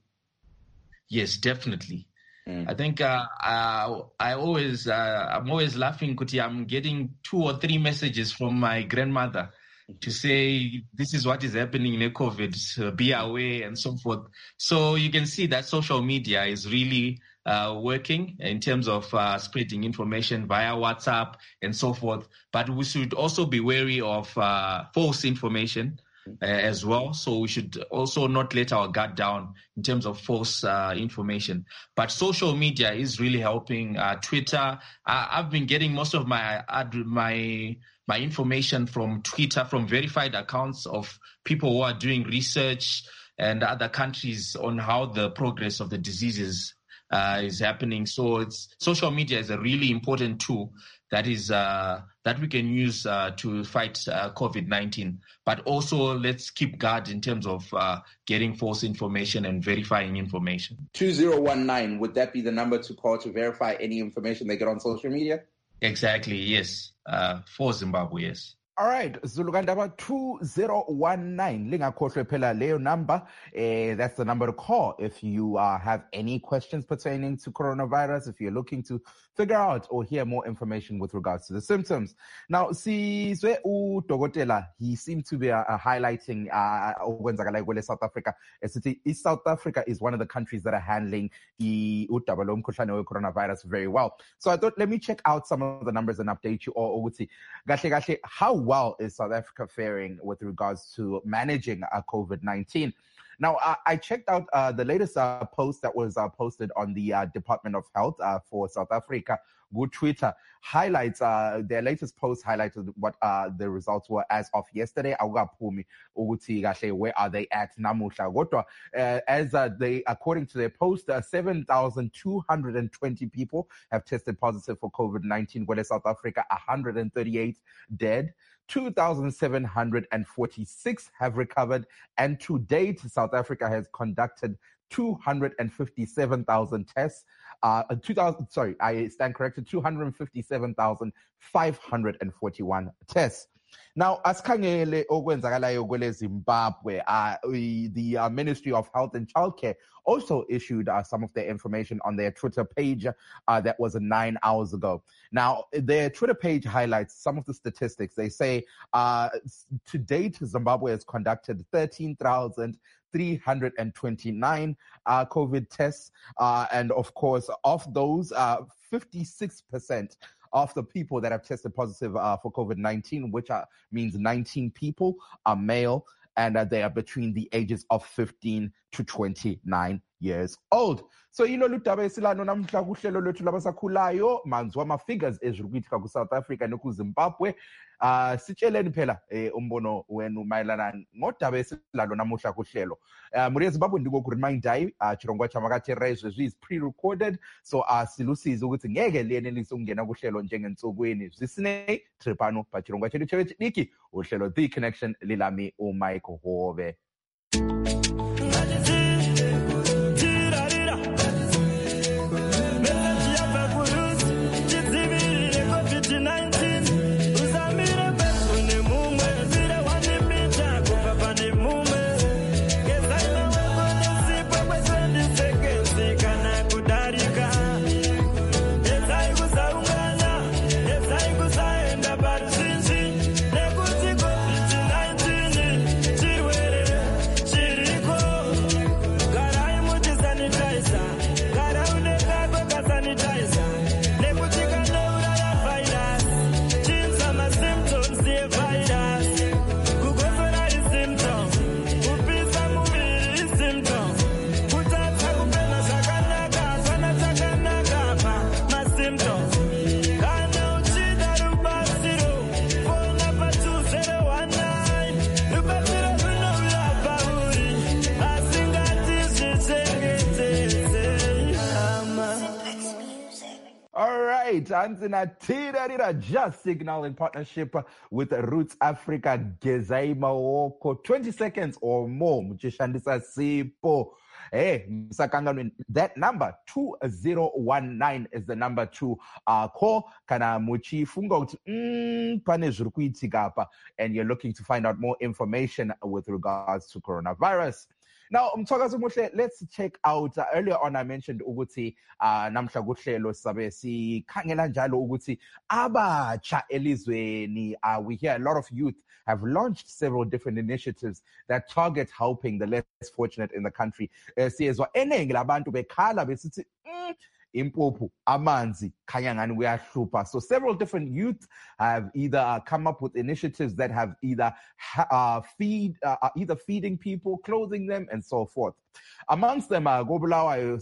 S3: Yes, definitely. Mm. I think uh, I, I always, uh, I'm always laughing because I'm getting two or three messages from my grandmother to say, this is what is happening in COVID, uh, be aware and so forth. So you can see that social media is really uh, working in terms of uh, spreading information via WhatsApp and so forth. But we should also be wary of uh, false information. Uh, as well, so we should also not let our guard down in terms of false uh, information. But social media is really helping. Uh, Twitter, uh, I've been getting most of my uh, my my information from Twitter, from verified accounts of people who are doing research and other countries on how the progress of the diseases uh, is happening. So it's social media is a really important tool that is uh, that we can use uh, to fight uh, COVID nineteen. But also let's keep guard in terms of uh, getting false information and verifying information.
S4: two zero one nine, would that be the number to call to verify any information they get on social media?
S3: Exactly, yes. Uh, for Zimbabwe, yes.
S1: All right, Zulugandaba two zero one nine. Lingakhohlwe phela leyo number. Uh, that's the number to call if you uh, have any questions pertaining to coronavirus, if you're looking to figure out or hear more information with regards to the symptoms. Now, Sizwe uDokotela, he seemed to be uh, highlighting uh, South Africa. East South Africa is one of the countries that are handling the coronavirus very well. So I thought, let me check out some of the numbers and update you all. How well is South Africa faring with regards to managing uh, COVID nineteen? Now, uh, I checked out uh, the latest uh, post that was uh, posted on the uh, Department of Health uh, for South Africa. Good Twitter highlights, uh, their latest post highlighted what uh, the results were as of yesterday. Where are they at namuhla? Uh, as uh, they, according to their post, uh, seven thousand two hundred twenty people have tested positive for COVID nineteen, where South Africa, one hundred thirty-eight dead. two thousand seven hundred forty-six have recovered, and to date, South Africa has conducted two hundred fifty-seven thousand tests. Uh, two thousand, sorry, I stand corrected, two hundred fifty-seven thousand five hundred forty-one tests. Now, asikhangele okwenzakalayo kwele Zimbabwe, uh, the uh, Ministry of Health and Childcare also issued uh, some of their information on their Twitter page uh, that was nine hours ago. Now, their Twitter page highlights some of the statistics. They say uh, to date, Zimbabwe has conducted thirteen thousand three hundred twenty-nine uh, COVID tests. Uh, and of course, of those, uh, fifty-six percent of the people that have tested positive uh, for COVID nineteen, which are, means nineteen people, are male, and uh, they are between the ages of fifteen to twenty-nine years old. So yilo ludaba esilano namhla kuhlelo lwethu labasakhulayo manzi wama-figures ezikuyitika ku-South Africa noku-Zimbabwe. Uh, sitsheleni phela eh, umbono wenu mayelana ngodaba esilalo namuhla kuhlelo. Uh, muri eZimbabwe ndingokuremind uh, chirongwa chamakatera izvezvi is pre-recorded, so uh, silusizi ukuthi ngeke liyenelise ukungena kuhlelo njengensukwini zisinei tripano pachirongwa chedu chevechidiki uhlelo The Connection lilami uMike Hove. Tanzania Tirarira Just Signal in partnership with Roots Africa Gezaima Woko. twenty seconds or more. Mchishandisa Sipo. Hey, that number two zero one nine is the number to uh, call. Kana muchi fungo mm, and you're looking to find out more information with regards to coronavirus. Now, let's check out. Uh, earlier on, I mentioned ukuthi uh, namhla kuhlelo sabe sikhangela njalo ukuthi abatsha elizweni. Uh, we hear a lot of youth have launched several different initiatives that target helping the less fortunate in the country. Siyezwa eningi labantu bekhala besithi impuphu amanzi khanya ngani kuyahlupha. So several different youth have either come up with initiatives that have either uh, feed uh, either feeding people, clothing them, and so forth. Amongst them, uh, Bulawayo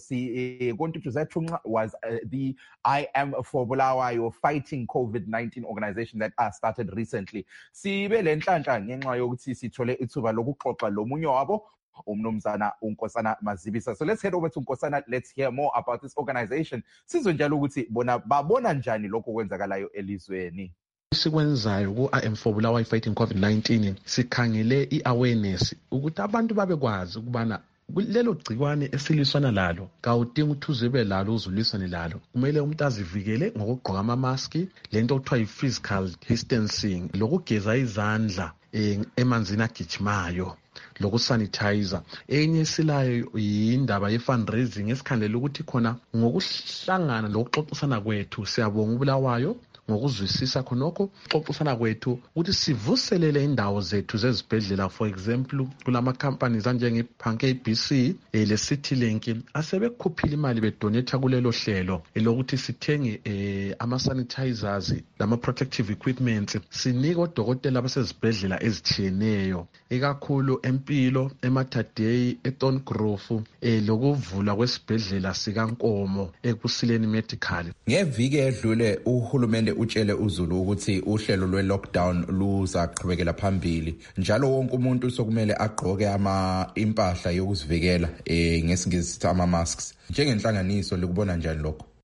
S1: was uh, the I Am for Bulawayo Fighting COVID nineteen organization that uh, started recently. Sibe lenhlanhla ngenxa yokuthi sithole ithuba lokuxoxa lomunye wabo umnumzana uNkosana Mazibisa. So let's head over to Nkosana. Let's hear more about this organization. Sizwe njalo ukuthi bona babona njani lokho kwenzakalayo elizweni.
S5: Sikwenzayo ku I Am for Bulawayo Fighting COVID nineteen sikhangele i-awareness ukuthi abantu babekwazi ukubana lelo gcikwane esiliswana lalo kawudinga ukuthi uzibe lalo uzuliswane lalo. Kumele umuntu azivikele ngokugqoka ama-maski, lento okuthiwa yi-physical distancing, lokugeza izandla emanzini agijimayo, lokusanitizer. Enye silayo yindaba ye-fundraising esikhandela ukuthi khona ngokuhlangana lokuxoxisana kwethu siyabonga uBulawayo ngokuzwisisa khonokho xoxisana kwethu ukuthi sivuselele indawo zethu zezibhedlela. For example, kulama companies anjenge Panke B C le CityLink asebekhuphile imali bedonate kulelo hlelo elokuthi sithenge eh, ama sanitizers lama protective equipment sinika odokotela abasezibhedlela ezitshiyeneyo ikakhulu empilo, eMatadei, eTongrove eh, lokuvula kwesibhedlela sikaNkomo eKusileni Medical.
S1: Ngeviki edlule uhulumende utshele uZulu ukuthi uhlelo lwe-lockdown luzaqhubekela phambili. Njalo wonke umuntu sokumele agqoke ama impahla yokuzivikela eh ngesingisi ama masks. Njengenhlanganiso likubona njani lokho?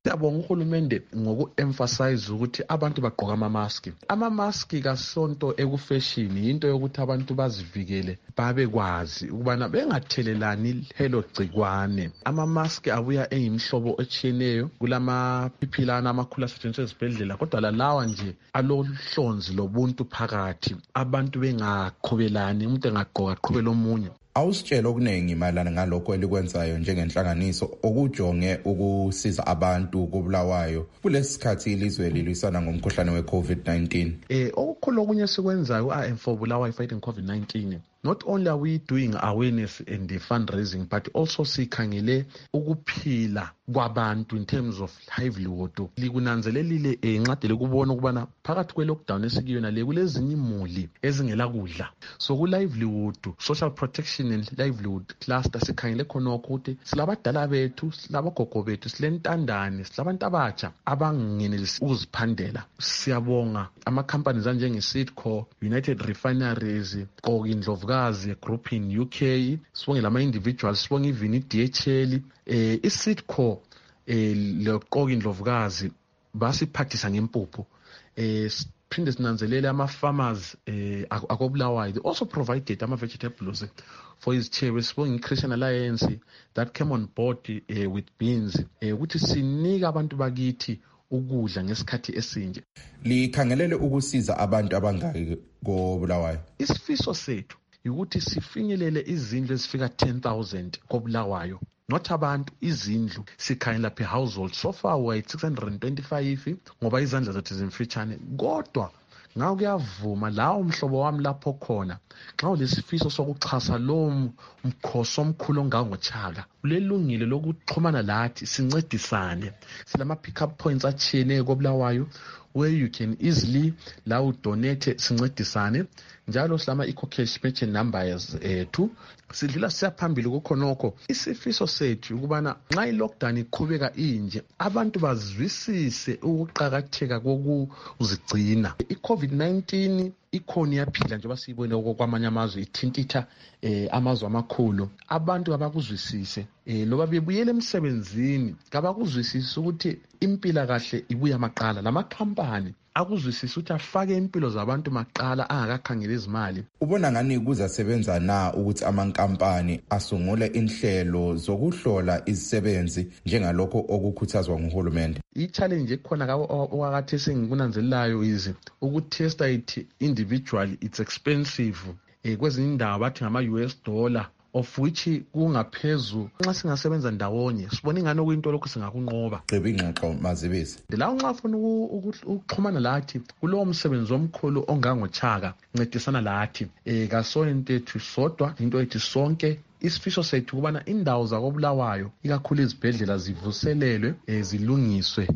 S5: siyabonga uhulumende ngoku-emphasize ukuthi abantu bagqoka ama-maski. Ama-maski kasonto ekufashini into yokuthi abantu bazivikele babekwazi ukubana bengathelelani helo gcikwane. Ama-maski abuya eyimhlobo etshiyeneyo, kulama-phiphilana amakhulu asetshenziswa ezibhedlela, kodwa lalawa nje alohlonzi lobuntu phakathi, abantu bengaqhubelani, umuntu engagqoka aqhubele omunye.
S1: Awusitshela okuningi mayelana ngalokho elikwenzayo njengenhlanganiso okujonge ukusiza abantu kubulawayo kulesi sikhathi ilizwe lilwisana ngomkhuhlane we-COVID nineteen.
S5: Eh okukhulu okunye sikwenzayo u-I am for Bulawayo fighting COVID nineteen. Not only are we doing awareness and the fundraising, but also sikhangele ukuphila kwabantu in terms of livelihood. Likunanzelelile enqadele kubona ukubana phakathi kwe lockdown esikuyona le kulezinye imuli ezingela kudla. So ku livelihood, social protection and livelihood cluster sikhangele khona ukuthi silabadala bethu, silabogogo bethu, silentandane, silabantu abatsha abangenelisi ukuziphandela. Siyabonga ama companies anjenge Sidco, United Refineries, Qokindlovu Gazi group in U K, sibonge lama individuals, sibonge even i-D H L, eh i-Sidco eh lo Qokindlovu Gazi basiphathisa ngempuphu. Eh phinde sinanzelele ama farmers eh akobulawayo, they also provided ama vegetables for his chair. Sibonge i-Christian Alliance that came on board eh, with beans eh ukuthi sinika abantu bakithi ukudla ngesikhathi esinje.
S1: Likhangelele ukusiza abantu abangaki kobulawayo.
S5: Isifiso sethu ukuthi sifinyelele izindlu ezifika ten thousand kobulawayo, not abantu, izindlu. Sikhangela per household. So far we're at six hundred twenty-five ngoba izandla zethu zimfitshane, kodwa ngawo kuyavuma lawo umhlobo wami lapho khona xa ulesifiso sokuxhasa lo mkhosi omkhulu ongangochaka, ulelungile lokuxhumana lathi sincedisane. Silama pick up points atshiyeneyo kobulawayo where you can easily la udonate sincedisane. Njalo silama eco-cash merchant numbers ethu sidlula siyaphambili kukhonokho. Isifiso sethu ukubana nxa i-lockdown iqhubeka inje abantu bazwisise ukuqakatheka kokuzigcina. I-COVID nineteen ikhona iyaphila njengoba siyibone kwamanye amazwe ithintitha eh amazwe amakhulu. Abantu abakuzwisise eh loba bebuyele emsebenzini kabakuzwisise ukuthi impila kahle ibuya maqala. Lama company akuzwisisa ukuthi afake impilo zabantu maqala angakakhangela izimali.
S1: Ubona ngani kuzasebenza na ukuthi amankampani asungule inhlelo zokuhlola izisebenzi njengalokho okukhuthazwa nguhulumende?
S5: I-challenge ekhona kakwakathe sengikunanzelelayo is ukutesta it individually, it's expensive. Eh kwezinye indawo bathi ngama U S dollar of which kungaphezulu. Nxa singasebenza ndawonye sibona ingane okuyinto lokho singakunqoba.
S1: Gqiba ingxoxo Mazibisi.
S5: La nxa ufuna ukuxhumana lathi kulowo msebenzi omkhulu ongangochaka, ncedisana lathi. Eh kasonto ethu sodwa, into ethi sonke. Isifiso sethu kubana indawo zakobulawayo ikakhulu izibhedlela zivuselelwe zilungiswe.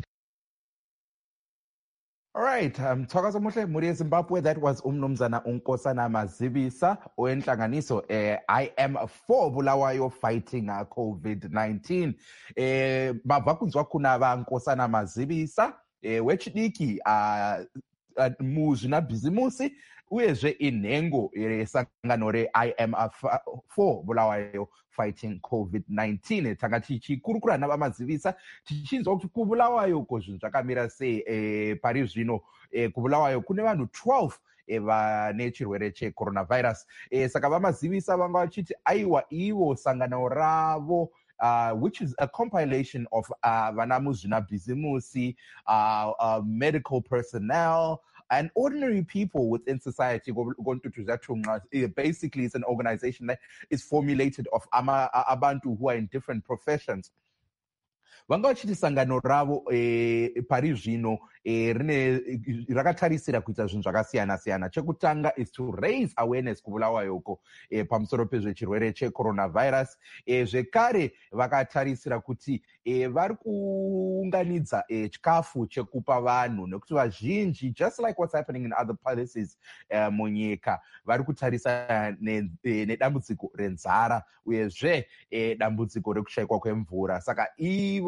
S1: All right, um, Thokoza Muhle, Muri Zimbabwe. That was Umnumzana Unkosana Mazibisa, oenhlanganiso eh, I am for Bulawayo fighting uh, COVID nineteen. Eh, bavakunzwa kuna ba Nkosana Mazibisa, eh, wechidiki uh, uh, muzvina bhizimusi uyezve inhengo resangano re I am for Bulawayo fighting COVID nineteen. Tanga tichikurukura navamazivisa tichinzwa kuti kubulawayo uko zvinhu zvakamira sei. eh, pari zvino eh, kubulawayo kune vanhu twelve eh, vane chirwere checoronavirus. eh, saka vamazivisa vanga vachiti aiwa ivo sangano ravo Uh, which is a compilation of uh, vana muzvina bhizimusi, uh, uh, medical personnel, and ordinary people within society. Basically, it's an organization that is formulated of ama, abantu who are in different professions. Vanga vachiti sangano ravo eh, pari zvino eh, rine rakatarisira kuita zvinhu zvakasiyana siyana. Chekutanga is to raise awareness kubulawayo uko eh, pamusoro pezvechirwere checoronavirus. Eh, zvekare vakatarisira kuti eh, vari kuunganidza eh, chikafu chekupa vanhu nekuti vazhinji, just like what's happening in other places eh, munyika, vari kutarisa nedambudziko ne renzara uyezve eh, dambudziko rekushayikwa kwemvura. Saka ivo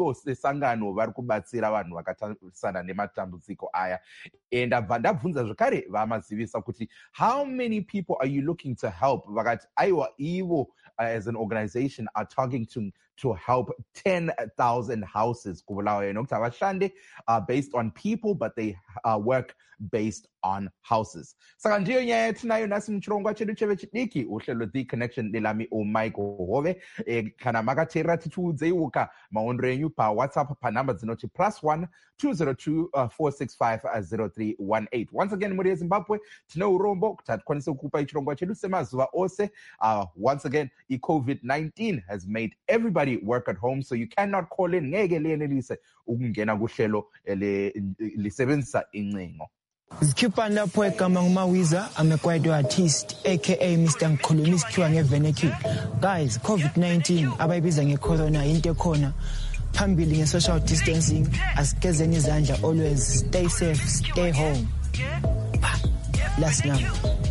S1: iro sesangano vari kubatsira vanhu vakatasana nematambudziko aya. And abva ndabvunza zvakare vamazivisa kuti how many people are you looking to help? Vakati aiwa ivo as an organization are targeting to to help ten thousand houses kubulawayo nokuti avashande uh, based on people but they uh, work based on houses. Saka ndiyo nyaya yatinayo nasi muchirongwa chedu cheve chidiki uhlelo The Connection lelami uMike Hove. E, kana makateerera tichiudzeiuka maondero enyu paWhatsApp panhamba dzinoti plus one two zero two four six five zero three one eight. Once again muri yeZimbabwe tine urombo kuti hatikwanise kukupa chirongwa chedu semazuva ose. Uh, once again COVID nineteen has made everybody work at home, so you cannot call in ngeke lenelise ukungena kuhlelo lisebenzisa incingo.
S6: Zikhipha lapho egama nguMawiza, I'm a kwaito artist aka Mister Ngikhuluma isikhiwa ngevenecule. Guys, COVID nineteen abayibiza ngecorona into ekhona. Phambili nge-social distancing, asigezeni izandla, always stay safe, stay home. Last number.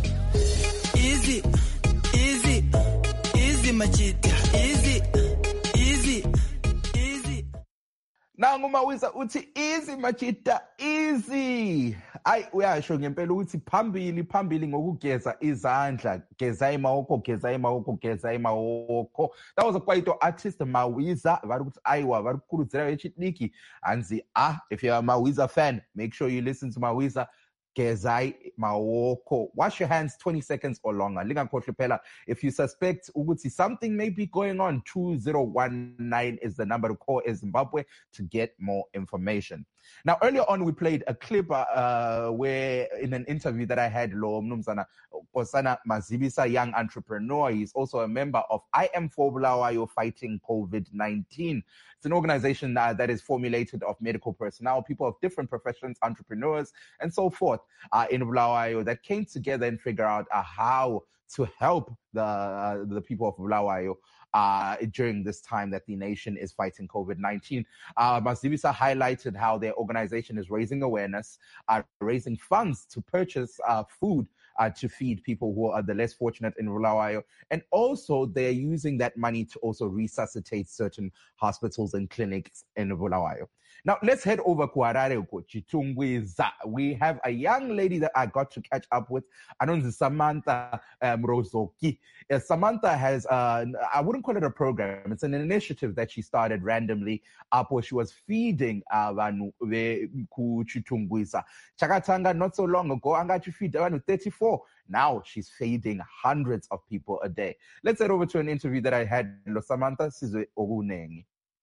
S7: Easy, easy, easy machita, easy, easy, easy.
S1: Nangu Mawiza uthi easy machita, easy. Ay uyasho ngempela ukuthi phambili phambili ngokugeza izandla, geza imawoko, geza imawoko, geza imawoko. That was a kwaito artist Mawiza vari kuti aiwa vari kukurudzira vechidiki anzi ah if you're a Mawiza fan make sure you listen to Mawiza. Gezai mawoko. Wash your hands twenty seconds or longer. Lingakhohlwe phela. If you suspect ukuthi something may be going on, two zero one nine is the number to call in Zimbabwe to get more information. Now, earlier on, we played a clip uh, where in an interview that I had, Lo Mnumzana Kosana Mazibisa, young entrepreneur. He's also a member of I Am for Bulawayo Fighting COVID nineteen. It's an organization uh, that is formulated of medical personnel, people of different professions, entrepreneurs, and so forth uh, in Bulawayo that came together and figure out uh, how to help the uh, the people of Bulawayo Uh, during this time that the nation is fighting COVID nineteen. Uh, Mazibisa highlighted how their organization is raising awareness, uh, raising funds to purchase uh, food uh, to feed people who are the less fortunate in Bulawayo. And also they're using that money to also resuscitate certain hospitals and clinics in Bulawayo. Now, let's head over to Harare, Chitungwiza. We have a young lady that I got to catch up with. Anonzi Samantha um, Rozoki. Uh, Samantha has, uh, I wouldn't call it a program. It's an initiative that she started randomly up where she was feeding abantu ku Chitungwiza. Chakatanga, not so long ago, anga to feed abantu thirty-four. Now she's feeding hundreds of people a day. Let's head over to an interview that I had with Samantha Sizwe Ogunengi.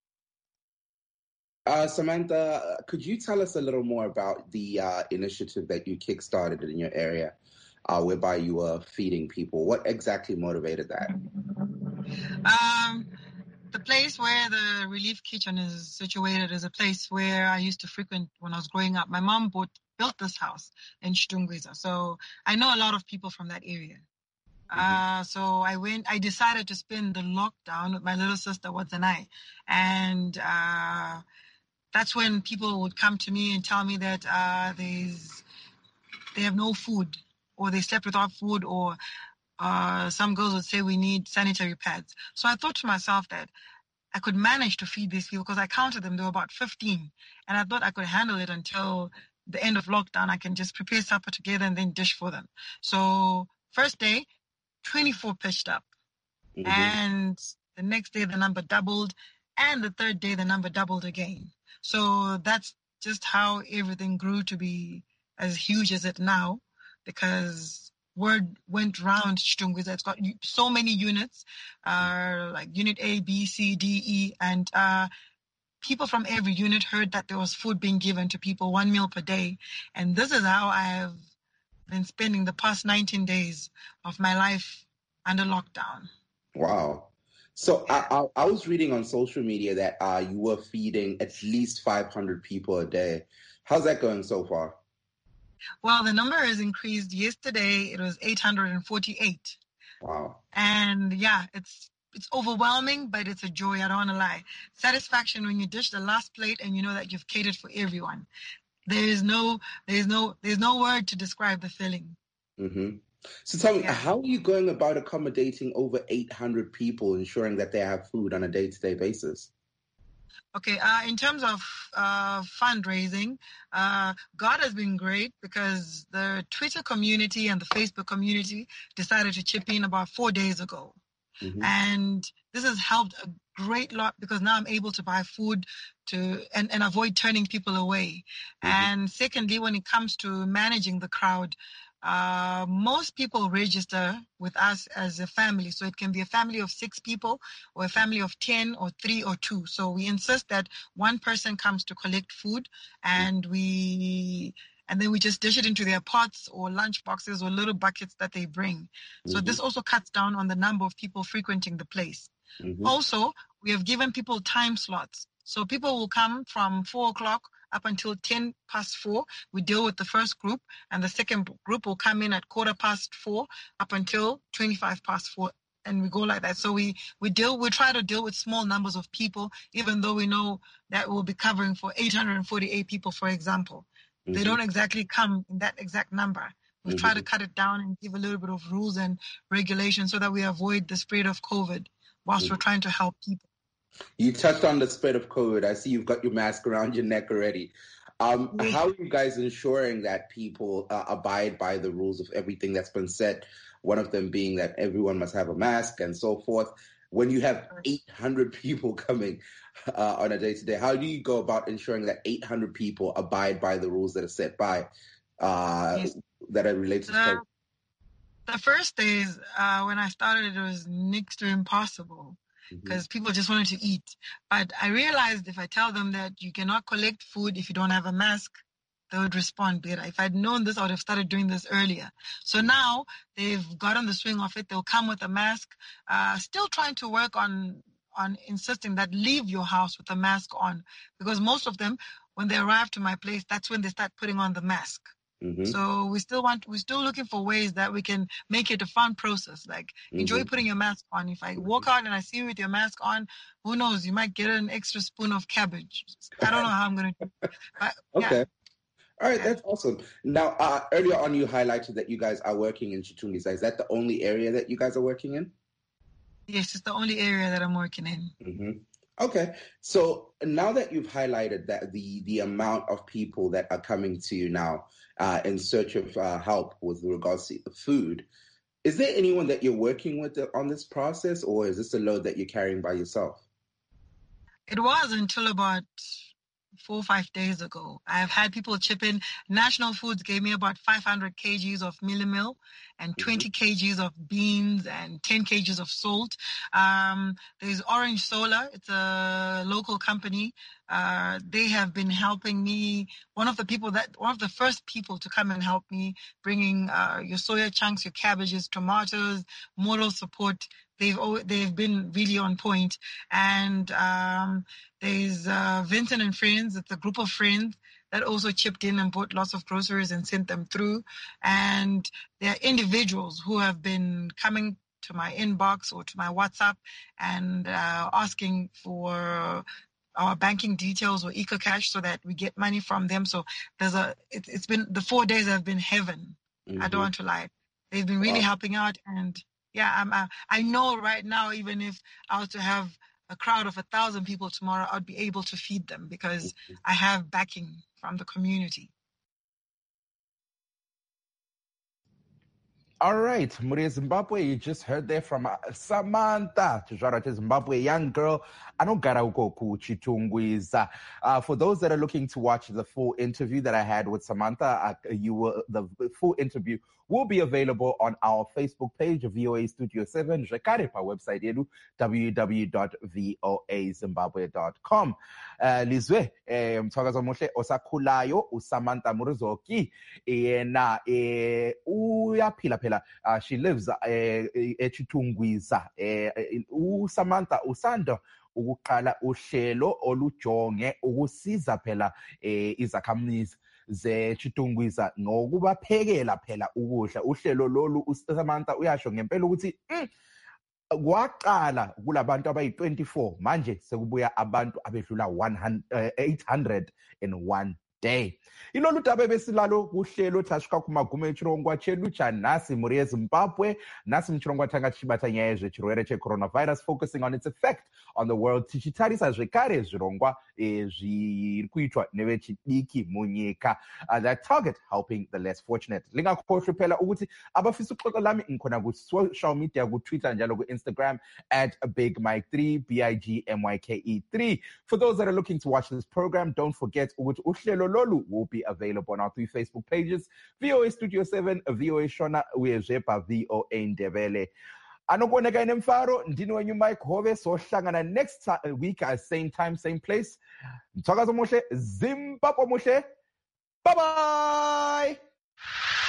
S4: Uh, Samantha, could you tell us a little more about the uh, initiative that you kickstarted in your area, uh, whereby you were feeding people? What exactly motivated that?
S8: Um, the place where the relief kitchen is situated is a place where I used to frequent when I was growing up. My mom bought, built this house in Chitungwiza, so I know a lot of people from that area. Uh, so I went, I decided to spend the lockdown with my little sister, Watsanai, and uh, that's when people would come to me and tell me that uh, there's, they have no food, or they slept without food, or uh, some girls would say we need sanitary pads. So I thought to myself that I could manage to feed these people because I counted them, there were about fifteen. And I thought I could handle it until the end of lockdown. I can just prepare supper together and then dish for them. So first day, twenty-four pitched up. Mm-hmm. And the next day, the number doubled. And the third day, the number doubled again. So that's just how everything grew to be as huge as it now, because word went round Chitungwiza. It's got so many units, uh, like unit A, B, C, D, E, and uh, people from every unit heard that there was food being given to people, one meal per day. And this is how I have been spending the past nineteen days of my life under lockdown.
S4: Wow. So I, I, I was reading on social media that uh, you were feeding at least five hundred people a day. How's that going so far?
S8: Well, the number has increased. Yesterday, it was eight hundred forty-eight.
S4: Wow.
S8: And yeah, it's it's overwhelming, but it's a joy. I don't want to lie. Satisfaction when you dish the last plate and you know that you've catered for everyone. There is no, there is no, there's no word to describe the feeling.
S4: Mm-hmm. So tell me,
S8: yeah.
S4: how are you going about accommodating over eight hundred people, ensuring that they have food on a day-to-day basis?
S8: Okay, uh, in terms of uh, fundraising, uh, God has been great because the Twitter community and the Facebook community decided to chip in about four days ago. Mm-hmm. And this has helped a great lot because now I'm able to buy food to and, and avoid turning people away. Mm-hmm. And secondly, when it comes to managing the crowd, Uh, most people register with us as a family. So it can be a family of six people or a family of ten or three or two. So we insist that one person comes to collect food and we and then we just dish it into their pots or lunch boxes or little buckets that they bring. Mm-hmm. So this also cuts down on the number of people frequenting the place. Mm-hmm. Also, we have given people time slots. So people will come from four o'clock up until ten past four. We deal with the first group, and the second group will come in at quarter past four up until twenty-five past four, and we go like that. So we, we deal, we try to deal with small numbers of people, even though we know that we'll be covering for eight hundred forty-eight people, for example. Mm-hmm. They don't exactly come in that exact number. We mm-hmm. try to cut it down and give a little bit of rules and regulations so that we avoid the spread of COVID whilst mm-hmm. we're trying to help people.
S4: You touched on the spread of COVID. I see you've got your mask around your neck already. Um, yeah. How are you guys ensuring that people uh, abide by the rules of everything that's been said? One of them being that everyone must have a mask and so forth. When you have eight hundred people coming uh, on a day-to-day, how do you go about ensuring that eight hundred people abide by the rules that are set by uh, yes. that are related to COVID?
S8: Uh, the first days uh, when I started, it was next to impossible. Because people just wanted to eat. But I realized if I tell them that you cannot collect food if you don't have a mask, they would respond better. If I'd known this, I would have started doing this earlier. So now they've gotten the swing of it. They'll come with a mask, uh, still trying to work on on insisting that leave your house with a mask on. Because most of them, when they arrive to my place, that's when they start putting on the mask. Mm-hmm. So we still want, we're still looking for ways that we can make it a fun process. Like mm-hmm. enjoy putting your mask on. If I walk out and I see you with your mask on, who knows? You might get an extra spoon of cabbage. I don't know how I'm going to do it. But,
S4: okay.
S8: Yeah.
S4: All right. That's awesome. Now, uh, earlier on, you highlighted that you guys are working in Chitungwiza. Is that the only area that you guys are working in?
S8: Yes, it's the only area that I'm working in.
S4: Mm-hmm. Okay. So now that you've highlighted that the, the amount of people that are coming to you now uh, in search of uh, help with regards to food, is there anyone that you're working with on this process, or is this a load that you're carrying by yourself?
S8: It was until about four or five days ago. I've had people chip in. National Foods gave me about five hundred kilograms of millimil and twenty kilograms of beans and ten kilograms of salt. Um, there's Orange Solar. It's a local company. Uh, they have been helping me. One of the people that, one of the first people to come and help me, bringing uh, your soya chunks, your cabbages, tomatoes, moral support. They've they've been really on point. And um, there's uh, Vincent and Friends. It's a group of friends that also chipped in and bought lots of groceries and sent them through. And there are individuals who have been coming to my inbox or to my WhatsApp and uh, asking for our banking details or EcoCash so that we get money from them. So there's a it, it's been the four days have been heaven. Mm-hmm. I don't want to lie. They've been really wow. helping out. And yeah, I'm, uh, I know right now, even if I was to have a crowd of a thousand people tomorrow, I'd be able to feed them because mm-hmm. I have backing from the community.
S1: All right, Muri Zimbabwe, you just heard there from uh, Samantha, Tijara Zimbabwe, young girl. Anogara ukoku Chitungwiza. Uh, for those that are looking to watch the full interview that I had with Samantha, uh, you will, the full interview will be available on our Facebook page, V O A Studio seven, Jekarepa website, edu, w w w dot v o a zimbabwe dot com. Uh, Lizwe, mthwakazi omuhle osakhulayo, uSamantha Murizoki, yena uyaphila phela. Uh, she lives uh, eChitungwiza. Uh, uSamantha usanda ukuqala uhlelo olujonge ukusiza phela eh, izakhamizi zeChitungwiza ngokubaphekela phela ukudla. Uhlelo lolu uSamantha uyasho ngempela ukuthi mm, kwaqala kulabantu abayi twenty-four, manje sekubuya abantu abedlula eight hundred one day. Ilolu daba besilalo kuhlelo thashika kumagumo echirongwa chedu chanhasi mhuri yeZimbabwe. Nhasi muchirongwa tanga tichibata nyaya yezvechirwere checoronavirus, focusing on its effect on the world, tichitarisa zvekare zvirongwa zviri kuitwa nevechidiki munyika that target helping the less fortunate. Lingakhohlwe phela ukuthi abafisa uxoxa lami ngikhona ku-social media, ku-Twitter njalo ku-Instagram at Big Mike three, B I G M Y K E three. For those that are looking to watch this program, don't forget ukuthi uhlelo lolu will be available on our three Facebook pages: V O A Studio seven, V O A Shona, Uyezepa, V O A Ndebele. Anokuoneka inemfaro, ndini wenyu Mike Hove, sohlangana next week at same time, same place. Mthwakazo muhle, Zimbabwe muhle. Bye bye.